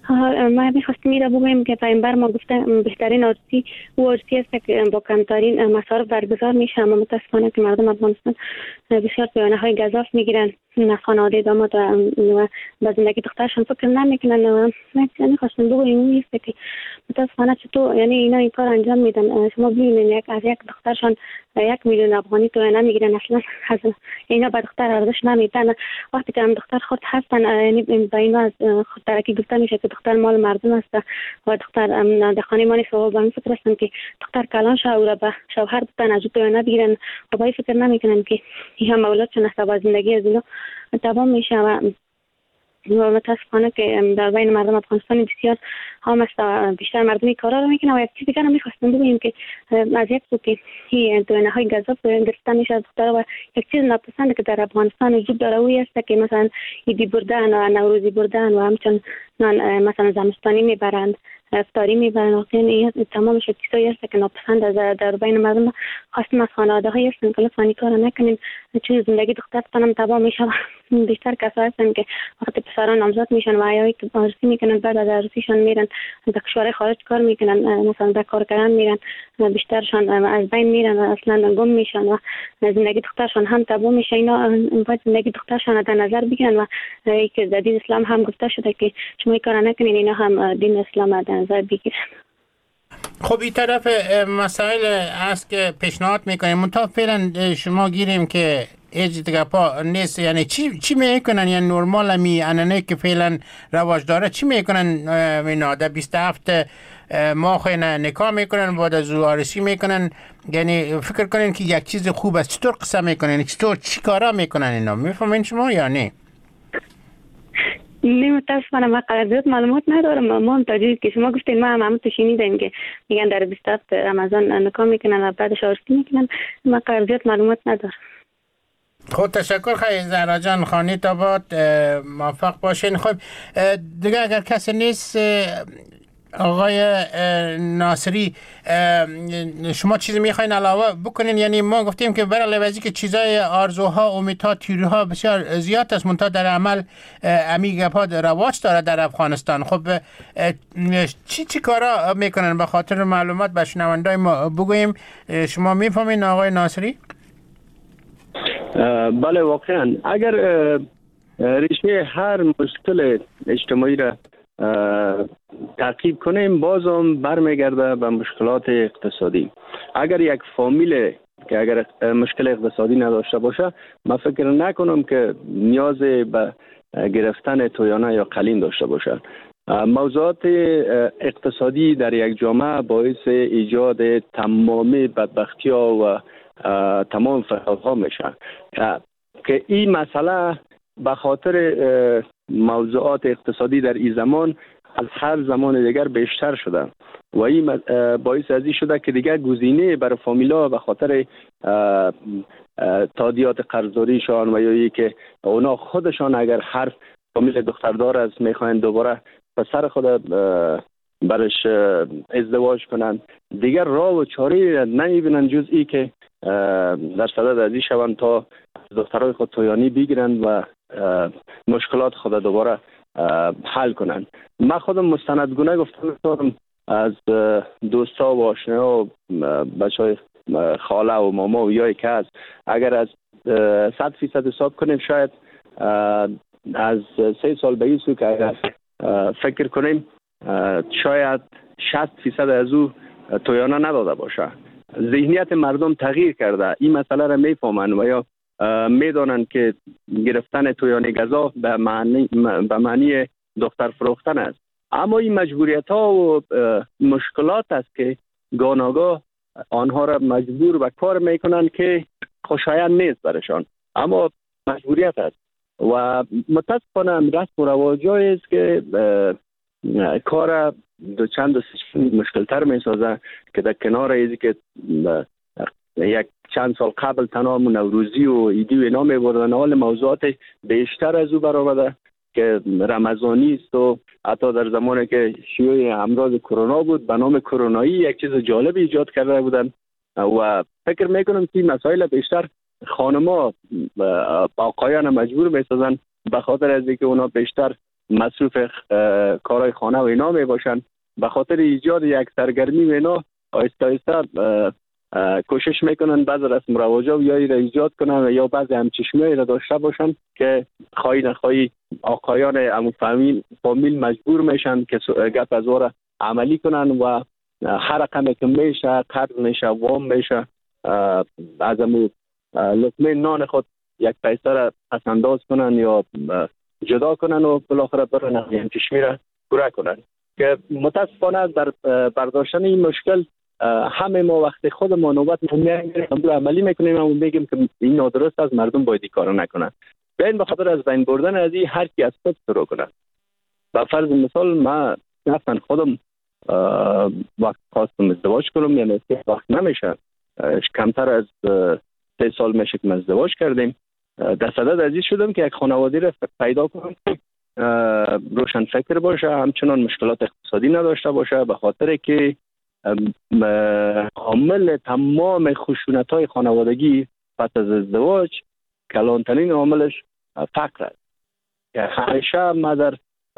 ما میخواستم میره بگویم که پیامبر ما گفته بهترین آرزوی او آرزویی است که با کمترین مصارف برگزار میشه، اما متاسفانه که مردم افغانستان بسیار پیانه های گزاف میگیرن، نه خانواده داماد و به زندگی دخترشان فکر نمیکنن. و من میخواستم بگویم اون است که متاسفانه چطور یعنی اینا این کار انجام میدن. شما ببینید یک از یک دخترشان یک میلیون افغانی تو نمیگیرن، اصلا از اینا به دختر ارزش نمیدن. وقتی که هم دختر خود هستن یعنی به اینا از خود ترکی گفته میشه که دختر مال مردم است و دختر در خانه ما نیست و به این فکر هستن که دختر کلان شه و به شوهر بتن از تو نبگیرن و به این فکر نمیکنن که این هم اولادشون است و زندگی از اینا تمام میشه. و و متاسفانه که در بین مردم افغانستان بسیار هم است، بیشتر مردمی کارا رو میکنن. و یک چیز دیگر هم میخواستم بگویم که از یک سو که این دوینه های گزاف گرفتن میشه از دخترها و یک چیز ناپسند که در افغانستان وجود داره اوی است که مثلا ایدی بردن و نوروزی بردن و همچنان مثلا زمستانی میبرند، افطاری میبرن. واقعا تمام چیزایی است که ناپسند از در بین مردم. خواستم از خانواده های هستن که لطفا این کار نکنین، چون زندگی دخترتان هم تباه میشه. بیشتر کسایی هستن که وقتی پسران نامزد میشن و عیایی که عروسی میکنن بعد از عروسیشان میرن در کشور خارج کار میکنن، مثلا در کار کردن میرن، بیشترشان از بین میرن و اصلا گم میشن و زندگی دخترشان هم تباه میشه. اینا باید زندگی دخترشان در نظر بگیرن و که در دین اسلام هم گفته شده که شما این کار نکنین، اینا هم دین اسلام در نظر بگیرن. خب این طرف مسائل است که پیشنهاد میکنیم منتها فعلا شما گیریم که هیچ دیگه پا نیست. یعنی چی چی میکنن؟ یعنی نرمال می انانه که فعلا رواج داره چی میکنن؟ اینا در بیست و هفت ماه نکاح میکنن، بعد از عروسی میکنن. یعنی فکر کنین که یک چیز خوب است. چطور قصه میکنن؟ چطور چی کارا میکنن اینا؟ میفهمین شما یا نه؟ نه متاسفانه ما قرارداد معلومات ندارم. ما هم تاجیل که شما گفتین ما هم همون تو شنیدیم که میگن در بیست و هفت رمضان نکاح میکنن و بعدش عروسی میکنن. ما قرارداد معلومات ندارم. خب تشکر خیلی زهرا جان، خانه تا باد موفق باشین. خب دیگه اگر کسی نیست آقای ناصری شما چیزی میخواین علاوه بکنین؟ یعنی ما گفتیم که برای لحاظی که چیزای آرزوها امیدها تیوریها بسیار زیاد است منتها در عمل امی گپا رواج داره در افغانستان. خب چی چی کارا میکنن؟ به خاطر معلومات به شنوندای ما بگوییم. شما میفهمین آقای ناصری؟ بله واقعا اگر ریشه هر مشکل اجتماعی را تعقیب کنیم بازم برمیگرده به مشکلات اقتصادی. اگر یک فامیل که اگر مشکل اقتصادی نداشته باشه من فکر نکنم که نیاز به گرفتن تویانه یا قلین داشته باشه. موضوعات اقتصادی در یک جامعه باعث ایجاد تمام بدبختی ها و تمام فساد ها میشه که این مسئله به خاطر موضوعات اقتصادی در این زمان از هر زمان دیگر بیشتر شده و این باعث از این شده که دیگر گزینه برای فامیلا به خاطر تادیات قرضداریشان و یا ای که اونا خودشان اگر هر فامیل دختردار است میخواین دوباره پسر خود برش ازدواج کنند، دیگر راه و چاره نمیبینن جز ای که در صدد از این شوند تا دخترای خود تویانی بگیرند و مشکلات خود دوباره حل کنند. من خودم مستندگونه گفتم از دوستا و آشنا و بچهای خاله و ماما و یای که هست اگر از صد فیصد حساب کنیم شاید از سه سال به این سو که اگر فکر کنیم شاید شصت فیصد از او تویانه نداده باشه. ذهنیت مردم تغییر کرده، این مسئله را میفهمن و یا میدانند که گرفتن تویانه گزاف به معنی به معنی دختر فروختن است. اما این مجبوریت ها و مشکلات است که گاه‌ناگاه آنها را مجبور به کار میکنند که خوشایند نیست برشان، اما مجبوریت است و متاسفانه رسم و رواجایی است که کار دو چند مشکل تر می سازه که در کنار ایزی که یک چند سال قبل تنها نوروزی و ایدی و اینا می بردن، حال موضوعات بیشتر از او برآمده که رمضانی است و حتی در زمانی که شیوع امراض کرونا بود به نام کرونایی یک چیز جالب ایجاد کرده بودن و فکر میکنم که مسائل بیشتر خانما آقایان مجبور می سازن به خاطر از اینکه اونا بیشتر مصروف کارهای خانه و اینا می باشن، به خاطر ایجاد یک سرگرمی و اینا آهسته آهسته کوشش میکنن بعض رسم رواجا یا را ایجاد کنن یا بعضی همچشمی را داشته باشن که خواهی نخواهی آقایان همون فامیل فامیل مجبور میشن که گپ از او عملی کنن و هر رقمی که میشه قرض میشه وام میشه از همون لقمه نان خود یک پیسه را پس انداز کنن یا جدا کنن و بالاخره برن همچشمی را پوره کنن که متاسفانه در برداشتن این مشکل همه ما وقتی خود ما نوبت میگیریم عملی میکنیم و میگیم که این نادرست از مردم باید کارو نکنن. به این بخاطر از بین بردن از این هر کی از خود شروع کنه. با فرض مثال ما مثلا خودم وقت خواستم ازدواج کنم یعنی وقت نمیشه کمتر از سه سال میشه که ازدواج کردیم در صدد از این شدم که یک خانواده را پیدا کنم روشن فکر باشه همچنان مشکلات اقتصادی نداشته باشه به خاطر که عامل تمام خشونت‌های خانوادگی پس از ازدواج کلانترین عاملش فقر است که همیشه ما در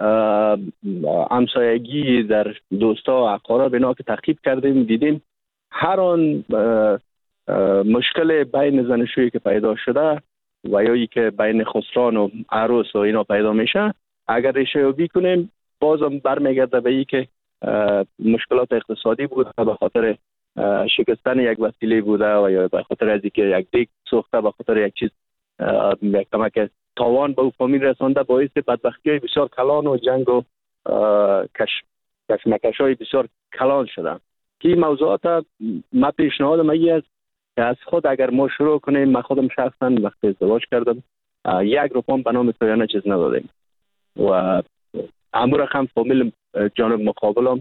همسایگی در دوستا و اقارب اینا که تعقیب کردیم دیدیم هر آن مشکل بین زن و شویی که پیدا شده و یا ای که بین خسران و عروس و اینا پیدا میشه اگر ریشه یابی کنیم بازم برمیگرده به ای که مشکلات اقتصادی بود به خاطر شکستن یک وسیله بوده و یا به خاطر از اینکه یک دیگ سوخته به خاطر یک چیز یک کمک تاوان به او فامیل رسانده باعث بدبختی های بسیار کلان و جنگ و کش کشمکش های بسیار کلان شده که این موضوعات ما پیشنهاد ما این است که از خود اگر ما شروع کنیم من خودم شخصا وقتی ازدواج کردم یک روپام به نام سویانه چیز ندادیم و امور رقم فامیل جانب مقابلم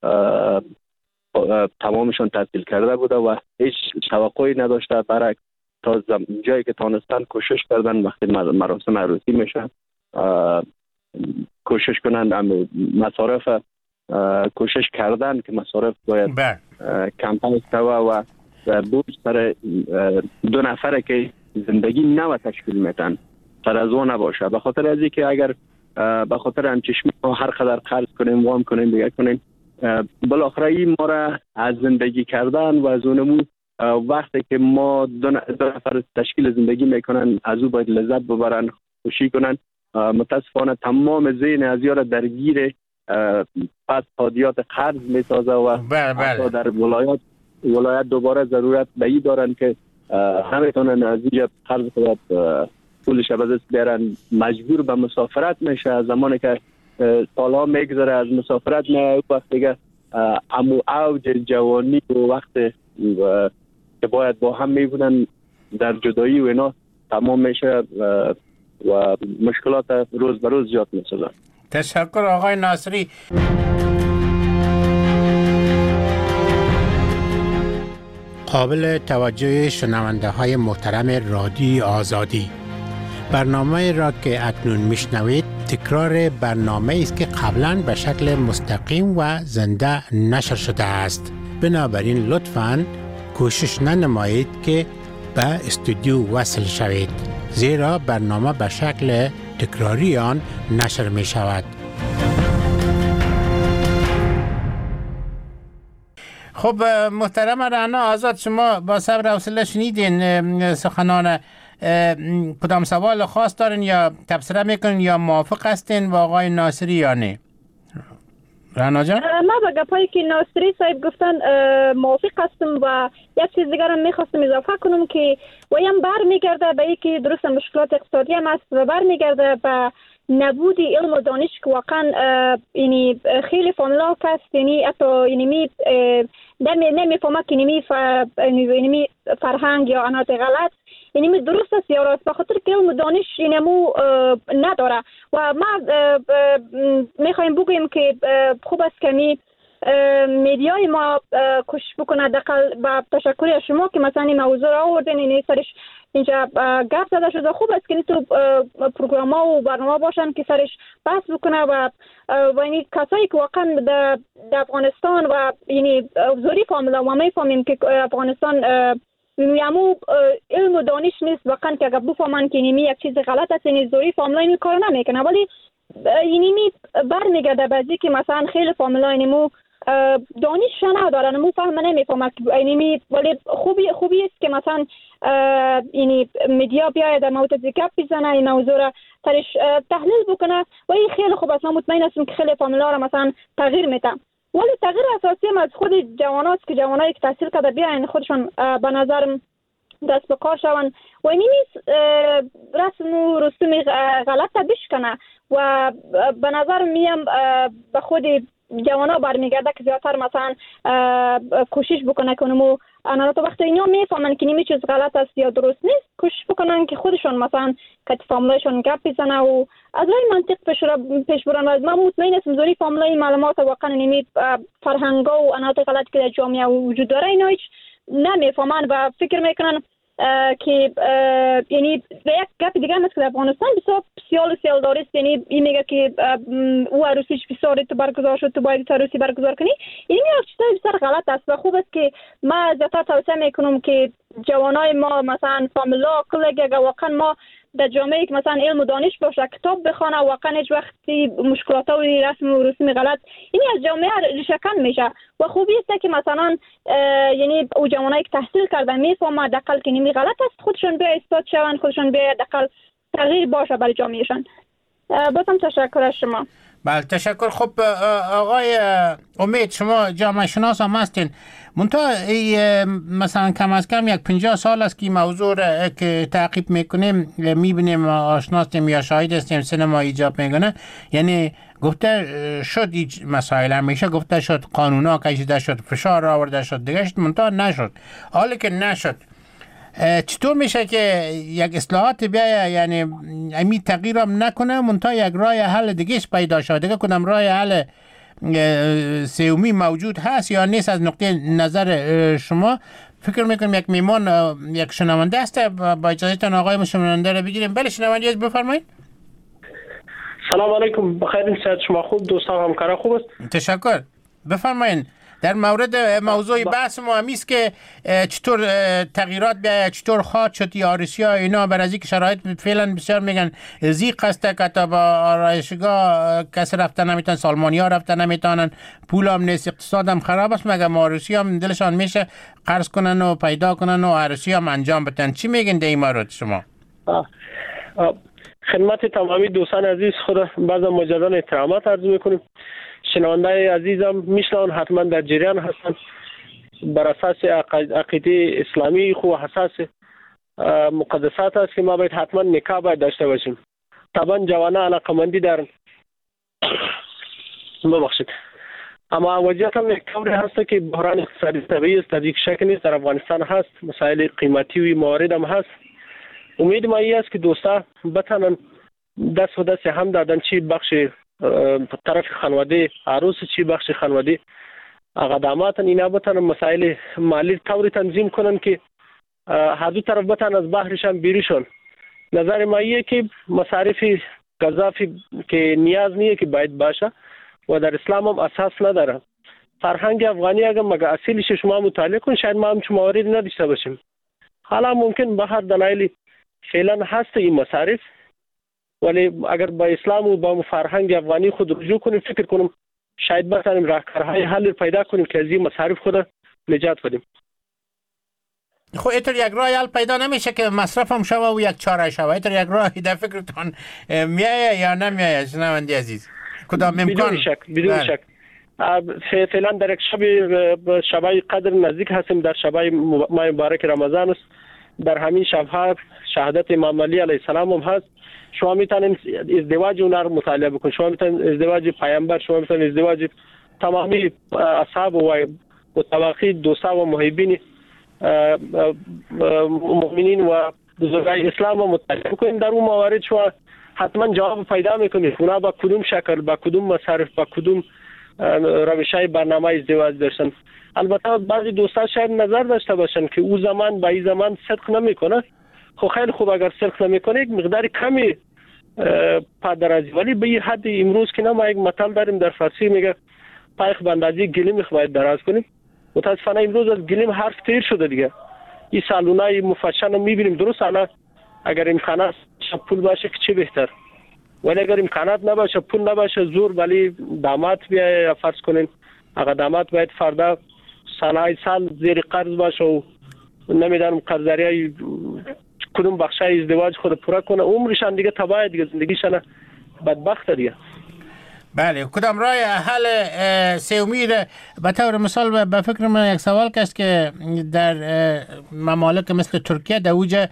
تمامشون تحصیل کرده بوده و هیچ توقعی نداشته برای تا جایی که تانستن کوشش کردن وقتی مراسم عروسی میشه کوشش کنن مصارف کوشش کردن که مصارف باید کمتر شوه و بوج سر دو نفره که زندگی نو تشکیل میتن سر از اون نباشه به خاطر از اینکه اگر به خاطر همچشمی ما هر قدر قرض کنیم وام کنیم دیگه کنیم بالاخره این ما را از زندگی کردن و از اونمون وقتی که ما دو نفر تشکیل زندگی میکنن از او باید لذت ببرن خوشی کنن متاسفانه تمام ذهن از یارا درگیر پس تادیات قرض میسازه و بله در ولایات ولایت دوباره ضرورت به این دارن که نمیتونن از اینجا قرض کنند پولش به دست بیارن مجبور به مسافرت میشه زمانی که سالها میگذره از مسافرت نه وقت دیگه امو اوج جوانی و وقت که باید با هم میبودن در جدایی و اینا تمام میشه و مشکلات روز به روز زیاد میشه. تشکر آقای ناصری. قابل توجه شنونده های محترم رادیو آزادی، برنامه را که اکنون میشنوید تکرار برنامه است که قبلا به شکل مستقیم و زنده نشر شده است. بنابراین لطفاً کوشش ننمایید که به استودیو وصل شوید زیرا برنامه به شکل تکراری آن نشر می شود. خب محترم رعنا آزاد، شما با صبر و حوصله شنیدین سخنان، کدام سوال خاص دارین یا تبصره میکنین یا موافق هستین با آقای ناصری یا نه؟ رعنا جان؟ ما با گپایی که ناصری صاحب گفتن موافق هستم و یک چیز دیگر هم میخواستم اضافه کنم که ویم بر میگرده به اینکه درست مشکلات اقتصادی هم است و بر میگرده به نبود علم و دانش که واقعا یعنی خیلی فاملاک است، یعنی حتی یعنی نمیفهمه که یعنی فرهنگ یا عناصر غلط یعنی درست است یا راست، به خاطر که علم و دانش اینمو نداره و ما میخوایم بگوییم که خوب است که می میدیای ما کوشش بکنه دقل با تشکر از شما که مثلا این موضوع را آوردین، این سرش اینجا گپ زده شده. خوب است که تو پروگرام ها و برنامه باشن که سرش بحث بکنه و و یعنی کسایی که واقعا در افغانستان و یعنی زوری فامیلا و میفهمیم که افغانستان یمو علم و دانش نیست واقعا که اگر بفهمن که نیمی یک چیز غلط است، یعنی زوری فامیلا این کار نمیکنه، ولی اینی برمیگرده به اینکه که مثلا خیلی فامیلا اینمو دانش ندارن، مو فهم نمیفهمه اینی، ولی خوبی خوبی است که مثلا اینی مدیا بیاید در موضوع گپ بزنه، این موضوع را ترش تحلیل بکنه و این خیلی خوب است. من مطمئن هستم که خیلی فامیلا را مثلا تغییر میده، ولی تغییر اساسی هم از خود جواناست که جوانایی که تحصیل کرده بیاین خودشون به نظرم دست به کار شون و اینی نیست رسم و رسوم غلط بشکنه و به نظر میم به خود جوانا برمیگرده که زیادتر مثلا کوشش بکنه که اونمو انا تو وقتی اینا میفهمن که نیمی چیز غلط است یا درست نیست، کوشش بکنن که خودشون مثلا که فامیلایشون گپ بزنه و از راه منطق پیش پیش برن. من مطمئن هستم زوری فامیلای معلومات واقعا نیمی فرهنگا و انا غلط که در جامعه وجود داره اینا هیچ نمیفهمن و فکر میکنن که یعنی یک گپ دیگه هست که در افغانستان بسیار سیال و سیال داره است. یعنی این میگه که او عروسیش بسیار تو برگزار شد، تو باید عروسی برگزار کنی. این میگه چیزای بسیار غلط است و خوب است که ما زیادتر توصیه میکنم که جوانای ما مثلا فامیلا کلگی اگر واقعا ما در جامعه که مثلا علم و دانش باشه، کتاب بخونه، واقعا هیچ وقتی مشکلات و رسم و رسوم غلط این از جامعه ریشه‌کن میشه و خوبی است که مثلا یعنی او جوانایی که تحصیل کردن میفهمن دقل که نمی غلط است، خودشون بیا اثبات شون، خودشون بیا دقل تغییر باشه برای جامعهشان. بازم تشکر از شما. بله تشکر. خب آقای امید، شما جامعه شناس هم هستین، منتها مثلا کم از کم یک پنجاه سال است که موضوع را که تعقیب میکنیم میبینیم، آشناستیم یا شاهد هستیم سینما ایجاب میکنه. یعنی گفته شد ایج مسائل همیشه گفته شد، قانونا کشیده شد، فشار آورده شد، دیگه شد، منتها نشد. حالا که نشد چطور میشه که یک اصلاحات بیایه، یعنی امی تغییر هم نکنه منتها یک راه حل دیگهش پیدا شد؟ دیگه کدام راه حل سومی موجود هست یا نیست از نقطه نظر شما؟ فکر میکنم یک میمان یک شنونده است، با اجازهتون آقای شنونده رو بگیریم. بله شنونده است، بفرمایید. سلام علیکم، بخیر صحت شما خوب؟ دوستان همکارا خوب است؟ تشکر. بفرمایید. در مورد موضوع بحث ما همیست که چطور تغییرات بیاید، چطور خواهد شد یا عروسی ها اینا، بر از اینکه شرایط فعلا بسیار میگن زیق هسته که تا با آرایشگاه کسی رفته نمیتونن، سالمانی ها رفته نمیتونن، پول هم نیست، اقتصاد هم خراب است، مگه عروسی هم دلشان میشه قرض کنن و پیدا کنن و عروسی هم انجام بدن. چی میگن در این مورد شما؟ آه. آه. خدمت تمامی دوستان عزیز خود بعض مجددا احترامات عرض میکنیم. شنونده عزیزم میشنون حتما در جریان هستند، بر اساس عقیده اسلامی خو حساس مقدسات است که ما باید حتما نکاح باید داشته باشیم. طبعا جوانان علاقمندی دارن، ببخشید، اما وضعیت هم یک طوری هست که بحران اقتصادی طبیعی است، در یک شک نیست، در افغانستان هست، مسائل قیمتی و موارد هم هست. امید ما این است که دوستا بتانن دست و دست هم دادن، چی بخش طرف خانواده عروس چی بخش خانواده اقدامات اینا بتانن مسائل مالی طوری تنظیم کنن که هر دو طرف بتانن از بحرشان بیرون. نظر ما اینه که مصارف گزافی که نیاز نیه که باید باشه و در اسلام هم اساس نداره. فرهنگ افغانی اگر مگه اصیلش شما مطالعه کن شاید ما هم موارد نداشته باشیم. حالا ممکن به هر دلایلی فعلا هست این مصارف، ولی اگر با اسلام و با فرهنگ افغانی خود رجوع کنیم فکر کنم شاید بتانیم راهکارهای حل پیدا کنیم که از این مصارف خود نجات بدیم. خب اینطور یک راه حل پیدا نمیشه که مصرف هم شوه و یک چاره شوه؟ اینطور یک راه در فکرتان میایه یا نمیایه شنونده عزیز؟ کدام امکان؟ بدون شک بدون شک فعلا در یک شب شبای قدر نزدیک هستیم، در شبای ماه مبارک رمضان است. در همین شبها شهادت امام علی علیه السلام هم هست. شما میتونید ازدواج اونها رو مطالعه بکنید، شما میتونید ازدواج پیامبر، شما میتونید ازدواج تمامی اصحاب و متوقی دوستا و محبین مؤمنین و بزرگای اسلام رو مطالعه بکنید. در اون موارد شما حتما جواب پیدا میکنید اونا با کدوم شکل، با کدوم مصارف، با کدوم روشای برنامه ازدواج داشتن. البته بعضی دوستا شاید نظر داشته باشن که او زمان با این زمان صدق نمیکنه. خب خیلی خوب اگر صدق نمیکنه یک مقدار کمی پادرازی، ولی به این حد امروز که نه ما یک مثال داریم در فارسی میگه پایخ به اندازه گلیم باید دراز کنیم. متاسفانه امروز از گلیم حرف تیر شده دیگه. این سالونای مفشن رو میبینیم، درست الان اگر امکانات پول باشه که چه بهتر. ولی اگر امکانات نباشه، پول نباشه، زور ولی داماد بیای فرض کنین اگر داماد باید فردا سالهای سال زیر قرض باشه و نمیدونم قرضداری کدوم بخشای ازدواج خود پورا کنه، عمرشان دیگه تباه، دیگه زندگیشان بدبخت دیگه. بله، کدام راه حل سومی به طور مثال به فکر من یک سوال کست که در ممالک مثل ترکیه در اوج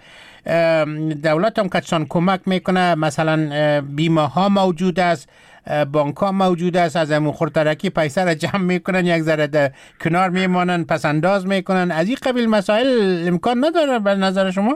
دولت هم کچان کمک میکنه، مثلا بیمه ها موجود است، بانک ها موجود است، از امون خورترکی پیسه را جمع میکنن، یک ذره کنار میمانن، پس انداز میکنن. از این قبیل مسائل امکان نداره به نظر شما؟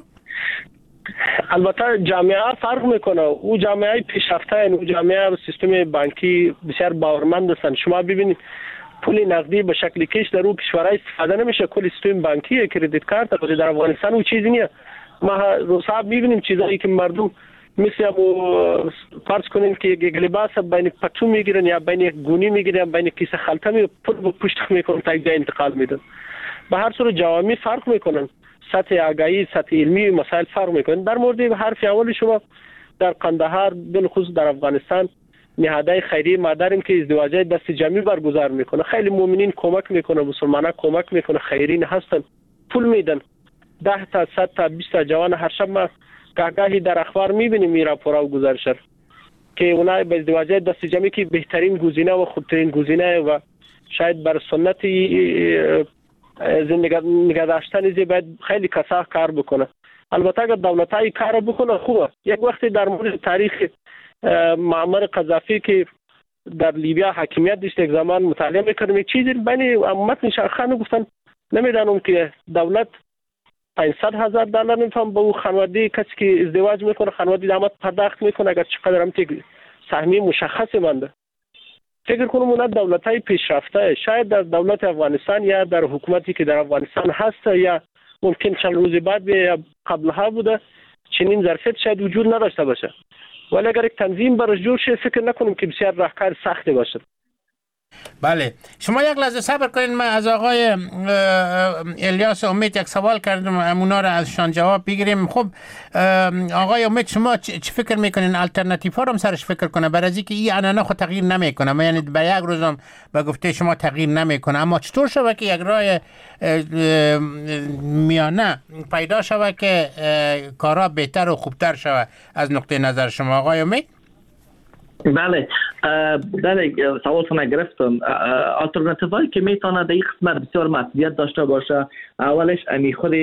البته جامعه فرق میکنه. او جامعه پیشرفته این او جامعه سیستم بانکی بسیار باورمند هستند. شما ببینید پول نقدی به شکل کش در اون کشورهای استفاده نمیشه، کل سیستم بانکی کردیت کارت در افغانستان او چیزی نیست. ما روزها میبینیم چیزایی که مردم مثل ابو فرض کنیم که یک لباس بین پتو میگیرن یا بین یک گونی میگیرن، بین کیسه خلطه می پول به پشت میکنن تا یک جای انتقال میدن. به هر صورت جوامع فرق میکنن، سطح آگاهی، سطح علمی مسائل فرق میکنن. در مورد حرف اول شما در قندهار بالخصوص در افغانستان نهادهای خیریه ما داریم که ازدواجات دست جمعی برگزار میکنه، خیلی مؤمنین کمک میکنه، مسلمانان کمک میکنه، خیرین هستن، پول میدن. ده تا صد تا بیست تا جوان هر شب ما گاهی در اخبار میبینیم این راپورا و گزارش که اونا به ازدواجات دست جمعی که بهترین گزینه و خوبترین گزینه و شاید بر سنت زندگی نگه داشتن زی باید خیلی کسا کار بکنه. البته اگر دولت های کار بکنه خوبه. یک وقتی در مورد تاریخ معمر قذافی که در لیبیا حاکمیت داشت یک زمان مطالعه میکردم، یک چیزی بین امت نشانخانه گفتن نمیدانم که دولت پانصد هزار دلار نمیفهم به او خانواده کسی که ازدواج میکنه خانواده داماد پرداخت میکنه اگر چقدر هم تیک سهمی مشخص مانده. فکر کنم اونا دولت های پیشرفته شاید در دولت افغانستان یا در حکومتی که در افغانستان هست یا ممکن چند روز بعد یا قبلها بوده چنین ظرفیت شاید وجود نداشته باشه، ولی اگر یک تنظیم برش جور شه فکر نکنم که بسیار راهکار سختی باشه. بله، شما یک لحظه صبر کنید، من از آقای الیاس امید یک سوال کردم، اونا را ازشان جواب بگیریم. خب آقای امید، شما چی فکر میکنین الटरनेटिव ها رو سرش فکر کنه؟ برای اینکه این عنعنه خود تغییر نمیکنه، یعنی به یک روزم به گفته شما تغییر نمیکنه، اما چطور شود که یک راه میانه پیدا شود که کارا بهتر و خوبتر شود از نقطه نظر شما آقای امید؟ بله بله سوالتون گرفتم. آلترناتیو هایی که میتونه در این قسمت بسیار مسئولیت داشته باشه، اولش امی خود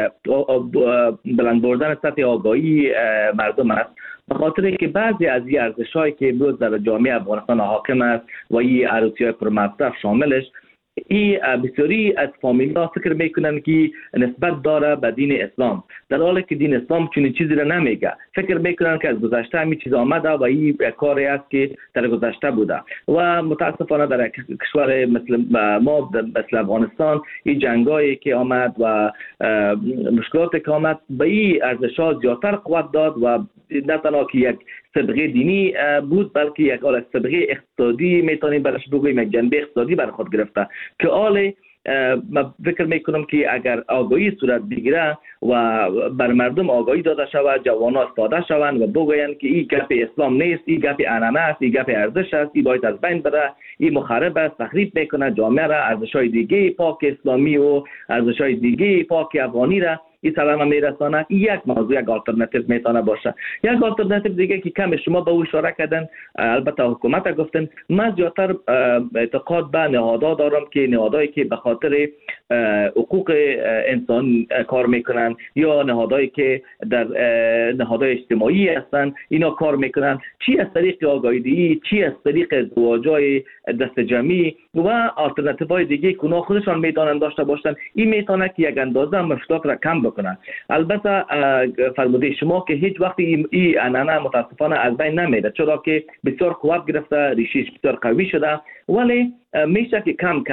بلند بردن سطح آگاهی مردم است، به خاطر که بعضی از این ارزش هایی که امروز در جامعه افغانستان حاکم است و این عروسی های پرمصرف شاملش، این بسیاری از فامیل‌ها فکر میکنن که نسبت داره به دین اسلام، در حالی که دین اسلام چنین چیزی را نمیگه. فکر میکنن که از گذشته همین چیز آمده و این کاری است که در گذشته بوده و متاسفانه در کشور مثل ما مثل افغانستان این جنگایی که آمد و مشکلاتی که آمد به این ارزش‌ها زیادتر قوت داد و نه تنها که یک صبغه دینی بود بلکه یک آل صبغه اقتصادی میتونیم برش بگوییم، یک جنبه اقتصادی بر خود گرفته که آل من فکر میکنم که اگر آگاهی صورت بگیره و بر مردم آگاهی داده شود، جوانان استفاده شوند و بگویند که این گپ اسلام نیست، این گپ عنعنه است، این گپ ارزش است، این باید از بین بره، این مخرب است، تخریب میکنه جامعه را، ارزش‌های دیگه پاک اسلامی و ارزش‌های دیگه پاک افغانی را این سلام میرسانه. یک موضوع یک آلترناتیو میتونه باشه. یک آلترناتیو دیگه که کم شما به او اشاره کردن، البته حکومت گفتن، من زیادتر اعتقاد به نهادها دارم که نهادهایی که به خاطر حقوق انسان کار میکنن یا نهادهایی که در نهادهای اجتماعی هستن اینا کار میکنن، چی از طریق آگاهی دهی، چی از طریق ازدواج‌های دست جمعی و آلترناتیوهای دیگه که اونا خودشان میتونن داشته باشن، این میتونه که یک اندازه مشکلات را کم بکنن. البته فرموده شما که هیچ وقتی این عنعنه متاسفانه از بین نمیره، چرا که بسیار قوت گرفته، ریشش بسیار قوی شده، ولی میشه که کم کرد.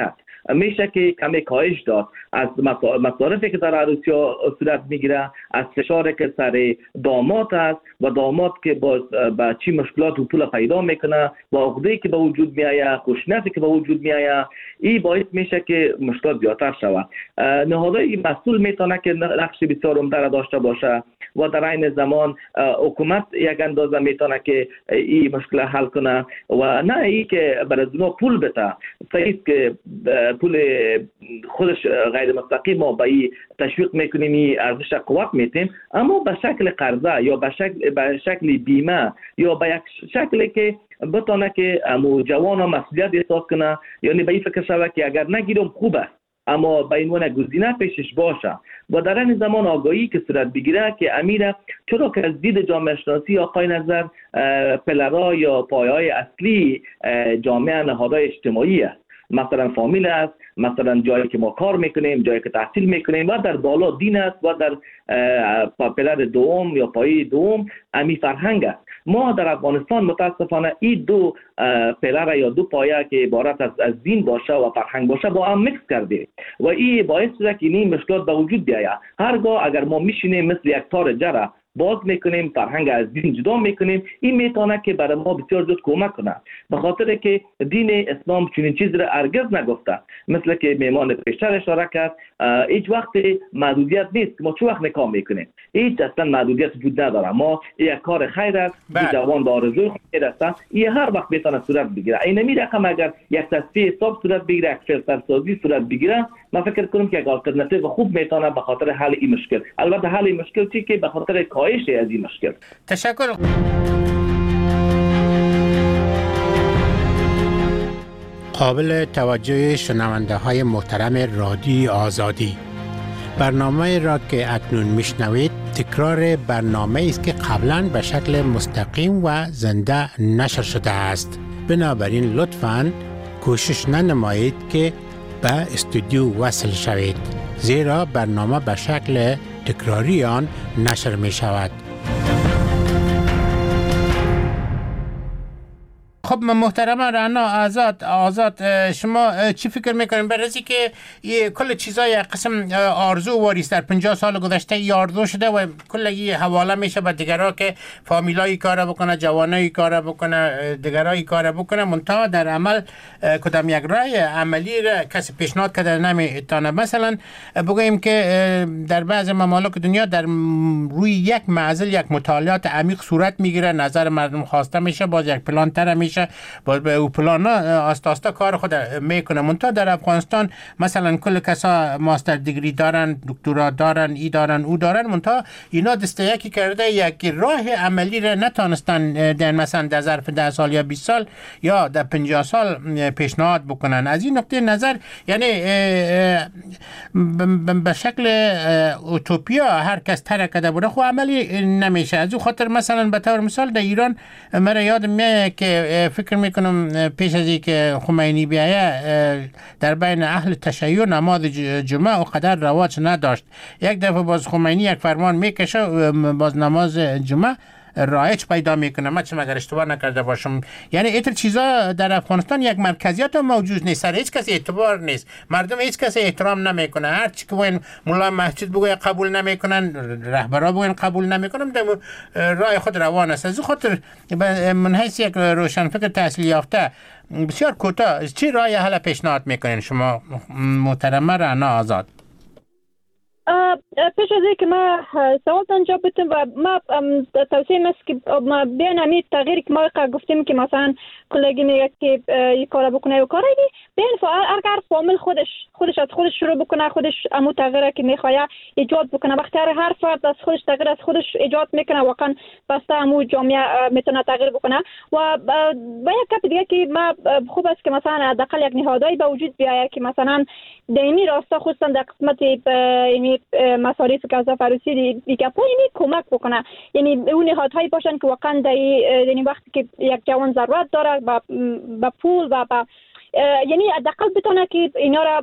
میشه که کمی کاهش داد از مصارفی که در عروسی صورت میگیره، از فشاری که سر داماد است و داماد که باز با چی مشکلات و پول پیدا میکنه و عقده‌ای که به وجود میآید، خشونتی که به وجود میآید، این باعث میشه که مشکلات زیادتر شود. نهادهای مسئول میتونه که نقش بسیار عمده داشته باشه و در عین زمان حکومت یک اندازه میتونه که این مشکل حل کنه و نه ای که برای اونا پول بده. صحیح که پول خودش غیر مستقیم ما به این تشویق میکنیم، این ارزش قوت میتیم، اما به شکل قرضه یا به شکل به شکل بیمه یا به یک شکلی که بتونه که امو جوان مسئولیت احساس کنه، یعنی به این فکر شود که اگر نگیرم خوبه اما به عنوان گزینه پیشش باشه و در این زمان آگاهی که صورت بگیره که امیره چرا که از دید جامعه شناسی آقای نظر پلرها یا پایه‌های اصلی جامعه نهادهای اجتماعی است، مثلا فامیل است، مثلا جایی که ما کار میکنیم، جایی که تحصیل میکنیم و در بالا دین است و در پلر دوم یا پایه دوم امی فرهنگ است. ما در افغانستان متاسفانه این دو پلر یا دو پایه که عبارت از از دین باشه و فرهنگ باشه با هم میکس کرده و این باعث شده که این مشکلات به وجود بیاید. هرگاه اگر ما میشینیم مثل یک تار جره باز میکنیم، فرهنگ از دین جدا میکنیم، این میتونه که برای ما بسیار زیاد کمک کنه، به خاطر که دین اسلام چنین چیزی را هرگز نگفته. مثل که میمان پیشتر اشاره کرد، هیچ وقت محدودیت نیست که ما چه وقت نکاح میکنیم، هیچ اصلا محدودیت وجود نداره. ما یک کار خیر است که جوان به آرزوی خود میرسه، این هر وقت میتونه صورت بگیره. این نمی رقم اگر یک تصفیه حساب صورت بگیره، یک فلتر سازی صورت بگیره، من فکر کنم که یک آلترناتیو خوب میتونه به خاطر حل این مشکل. البته حل این مشکل چی که به خاطر کاهش از این مشکل. تشکر. قابل توجه شنونده های محترم رادیو آزادی، برنامه را که اکنون میشنوید تکرار برنامه است که قبلا به شکل مستقیم و زنده نشر شده است. بنابراین لطفاً کوشش ننمایید که به استودیو وصل شوید، زیرا برنامه به شکل تکراری آن نشر می شود. خب محترم رعنا آزاد آزاد شما چی فکر میکنین برای که یه کل چیزای قسم آرزو واریست در پنجاه سال گذشته یاردو شده و کل یه حواله میشه به دیگرها که فامیلایی کار بکنه، جوانایی کار بکنه، دیگرایی کار بکنه، منتها در عمل کدام یک راه عملی را کسی پیشنهاد کرده نمیتونه. مثلا بگوییم که در بعض ممالک دنیا در روی یک معزل یک مطالعات عمیق صورت میگیره، نظر مردم خواسته میشه، باز یک پلان تر میشه، باز به او پلان آستا آستا کار خود میکنه. منتها در افغانستان مثلا کل کسا ماستر دیگری دارن، دکترا دارن، ای دارن، او دارن، منتها اینا دسته یکی کرده یک راه عملی را نتونستن در مثلا در ظرف ده سال یا بیست سال یا در پنجاه سال پیشنهاد بکنن. از این نقطه نظر یعنی به شکل اوتوپیا هر کس ترکده بوده خو عملی نمیشه. از او خاطر مثلا به طور مثال در ایران مرا یادم میاد که فکر میکنم پیش از این که خمینی بیایه در بین اهل تشیع نماز جمعه و قدر رواج نداشت. یک دفعه باز خمینی یک فرمان میکشه باز نماز جمعه رایج پیدا میکنه. من چه مگر اشتباه نکرده باشم، یعنی ایتر چیزا در افغانستان یک مرکزیت موجود نیست، سر هیچ کسی اعتبار نیست، مردم هیچ کسی احترام نمیکنه، هر چی که بگن مولا مسجد بگه قبول نمیکنن، رهبرا بگن قبول نمیکنن، در راه خود روان است. از خاطر من حیث یک روشنفکر تحصیل یافته بسیار کوتاه چی راه حل پیشنهاد میکنین شما محترمه رعنا آزاد؟ پیش از اینکه ما سوال انجام بدم و ما توصیه است که ما بیان همین تغییری که ما گفتیم که مثلا کلگی میگه که یک کار بکنه و کاری بیان اگر فامیل خودش خودش از خودش شروع بکنه، خودش امو تغییری که میخواد ایجاد بکنه، وقتی هر فرد از خودش تغییر از خودش ایجاد میکنه واقعا بسته امو جامعه میتونه تغییر بکنه. و با یک کپ دیگه که ما خوب است که مثلا حداقل یک نهادایی به وجود بیاید که مثلا دینی راستا خصوصا در قسمت یعنی مصارف غذا فروشی دیگه پا یعنی کمک بکنه، یعنی اون نهادهایی باشن که واقعا در یعنی وقتی که یک جوان ضرورت داره با با پول و با یعنی حداقل بتونه که اینا را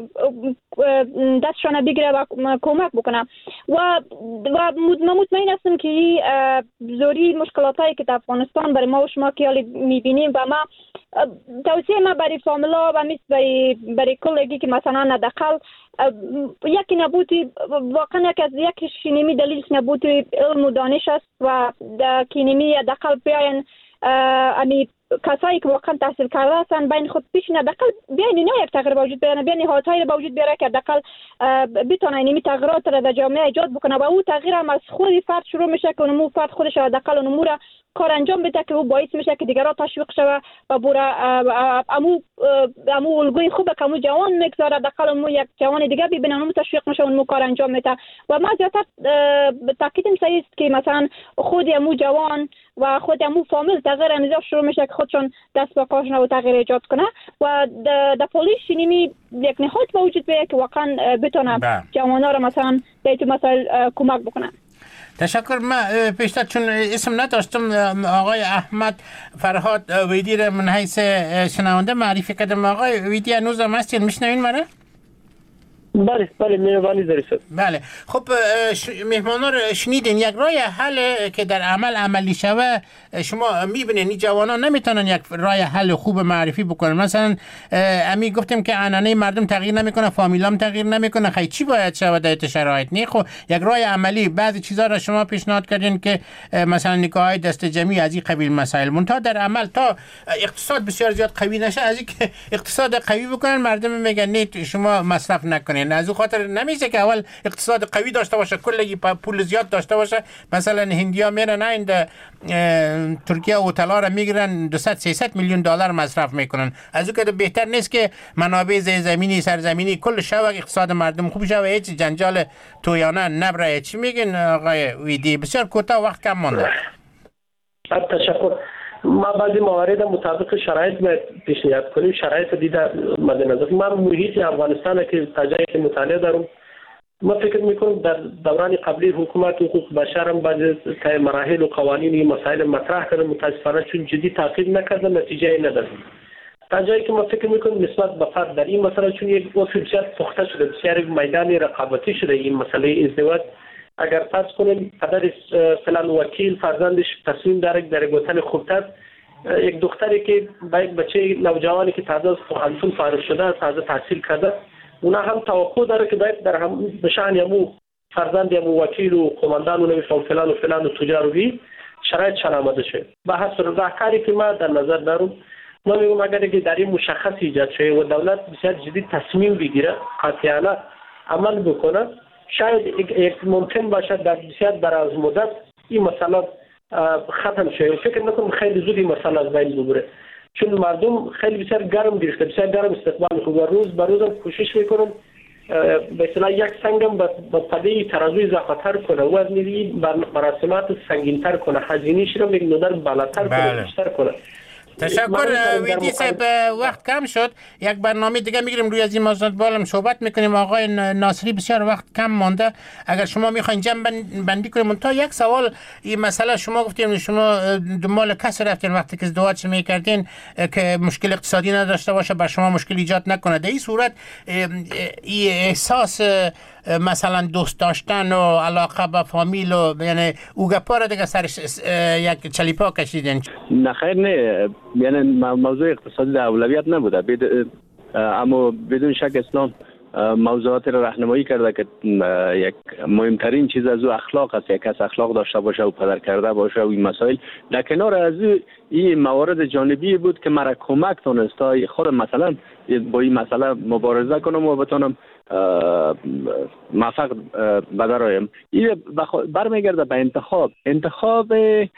دستشان بگیره و کمک بکنه و و مطمئن هستم که زوری مشکلاتایی که در افغانستان برای ما و شما که حالی میبینیم و ما توصیه ما برای فامیلا و مثل برای برای کلگی که مثلا حداقل یکی نبودی واقعا یک از یک شنیمی دلیل نبودی علم و دانش است و که نمی حداقل بیاین امی کسایی که واقعا تحصیل کرده هستن بین خود پیش حداقل بیاین اینا یک تغییر وجود بیاره، بیاین حالتایی رو وجود بیاره که حداقل بتونه این تغییرات رو در جامعه ایجاد بکنه و او تغییر هم از خود فرد شروع میشه که اونمو فرد خودش حداقل اونمو رو کار انجام بده که او باعث میشه که دیگران تشویق شوه و بوره امو امو الگوی خوبه که امو جوان میگذاره حداقل امو یک جوان دیگه ببینه اونمو تشویق میشه اونمو کار انجام میده و ما زیادتر تاکید می‌کنیم که مثلا خود امو جوان و خود امو فامیل تغییر انجام شروع میشه که خودشون دست به کارشون و تغییر ایجاد کنه و در پلیس نمی یک نهاد وجود بیاره که واقعا بتونه جوان‌ها رو مثلا به این مسائل کمک بکنه. تشکر. من پیشتر چون اسم نداشتم آقای احمد فرهاد ویدی را من حیث شنونده معرفی کردم. آقای ویدی هنوز هم هستین میشنوین مرا؟ بله بله مهربانی دارید. بله خب مهمانا رو شنیدین. یک راه حل که در عمل عملی شوه شما میبینین این جوانان نمیتونن یک راه حل خوب معرفی بکنن. مثلا امی گفتیم که عنعنه مردم تغییر نمیکنه، فامیلام تغییر نمیکنه، خیلی چی باید شود در شرایط؟ نه خب یک راه عملی بعضی چیزا رو شما پیشنهاد کردین که مثلا نکاح دست جمعی از این قبیل مسائل منتها در عمل تا اقتصاد بسیار زیاد قوی نشه از اینکه اقتصاد قوی بکنن مردم میگن نه شما مصرف نکنین. از اون خاطر نمیشه که اول اقتصاد قوی داشته باشه کلی پول زیاد داشته باشه. مثلا هندیا میرن عند ترکیه هتل‌ها رو میگیرن دویست سیصد میلیون دلار مصرف میکنن. از اون که بهتر نیست که منابع زمینی سرزمینی کل شو اقتصاد مردم خوب شوه هیچ جنجال تویانه نبره. چی میگین آقای ویدی؟ بسیار کوتاه وقت کم مونده. تشکر. ما بعضی موارد مطابق شرایط باید پیشنهاد کنیم. شرایط دیده مد نظر من محیط افغانستان که تجربه مطالعه دارم ما فکر میکنم در دوران قبلی حکومت حقوق بشر هم بعضی مراحل و قوانین مسائل مطرح کردن متاسفانه چون جدی تعقیب نکردن نتیجه ای نداد. تا جایی که ما فکر میکنم نسبت به فرد در این مسئله چون یک اصول بسیار پخته شده بسیار میدان رقابتی شده این مسئله ازدواج. اگر فرض کنیم پدر فلان وکیل فرزندش تصمیم داره در گفتن خوبتر یک دختری که با یک بچه نوجوانی که تازه از پوهنتون فارغ شده تازه تحصیل کرده اونا هم توقع داره که باید در هم بشان یمو فرزند یمو وکیل و قماندان و نمیفهم فلان و فلان و تجار و بی شرایط شان آمده شه. با حسب راهکاری که ما در نظر دارم ما میگم اگر که در این مشخص ایجاد شه و دولت بسیار جدی تصمیم بگیره قاطعانه عمل بکنه شاید یک ممکن باشد در بسیار دراز مدت این مسئله ختم شه. فکر نکنم خیلی زود این مسئله از بین ببره چون مردم خیلی بسیار گرم گرفته بسیار گرم استقبال میکنه و روز به روز کوشش میکنم به اصطلاح یک سنگم با پده ترازوی زخمتر کنه و از میری مراسمات سنگینتر کنه هزینه‌اش رو یک مقدار بالاتر کنه بیشتر کنه. تشکر ویدی صاحب. وقت کم شد یک برنامه دیگه میگیریم روی از این موضوعات بالم صحبت میکنیم. آقای ناصری بسیار وقت کم مونده اگر شما میخواین جمع بندی کنیم تا یک سوال این مسئله شما گفتیم شما دنبال کس رفتین وقتی که ازدواج میکردین که مشکل اقتصادی نداشته باشه بر شما مشکل ایجاد نکنه. در این صورت این احساس مثلا دوست داشتن و علاقه به فامیل و یعنی اوگپا را دیگه سرش یک چلیپا کشیدین؟ نه خیر نه یعنی موضوع اقتصادی در اولویت نبوده بید... اما بدون شک اسلام موضوعات را راهنمایی کرده که یک مهمترین چیز از او اخلاق است. یک کس اخلاق داشته باشه و پدر کرده باشه و این مسائل در کنار از این موارد جانبی بود که مرا کمک تونسته خود مثلا با این مسئله مبارزه کنم و بتونم موفق بدرایم. این برمیگرده به انتخاب. انتخاب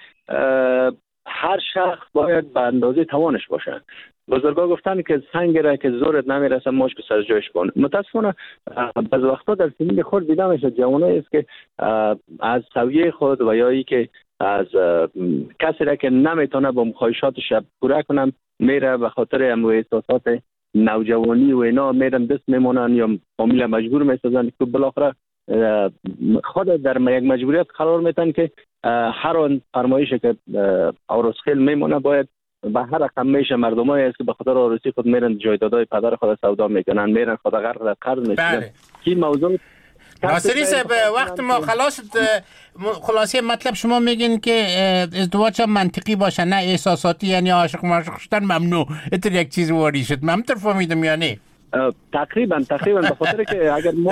هر شخص باید به اندازه توانش باشه. بزرگا گفتن که سنگ را که زورت نمیرسه مشک سر جایش کن. متاسفانه بعض وقتا در سنین خود دیده میشه جوانایی است که از سویه خود و یا ای که از کسی را که نمیتونه با خواهشاتش پوره کنم میره به خاطر امو احساسات نوجوانی و اینا میرن دست میمونن یا فامیل مجبور میسازن که بالاخره خود در یک مجبوریت قرار میتن که هر آن فرمایشی که عروس خیل میمونه باید به هر رقم میشه مردمایی است که به خاطر عروسی خود میرن جایدادهای پدر خود سودا میکنن، میرن خود غرق در قرض میشن. این موضوع ناصری صاحب وقت ما خلاص شد، خلاصه مطلب شما میگین که ازدواج منطقی باشه نه احساساتی، یعنی عاشق معشوق شدن ممنوع. اتر یک چیز واری شد، من همطور فهمیدم یا نه؟ تقریبا تقریبا به خاطر که اگر ما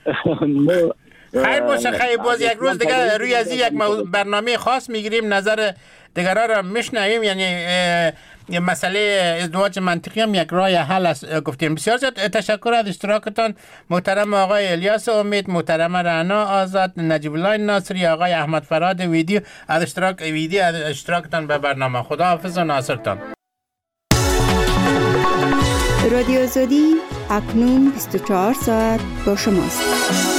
خیر باشه، خیر باز یک روز دیگه روی از یک برنامه خاص میگیریم، نظر دیگرها را میشنویم. یعنی مسئله ازدواج منطقی هم یک راه حل است گفتیم. بسیار زیاد تشکر از اشتراکتان محترم آقای الیاس امید، محترم رعنا آزاد، نجیب الله ناصری، آقای احمد فراد ویدی از اشتراک ویدی از اشتراکتان به برنامه. خدا حافظ و ناصرتان. رادیو آزادی اکنون بیست و چهار ساعت با شماست.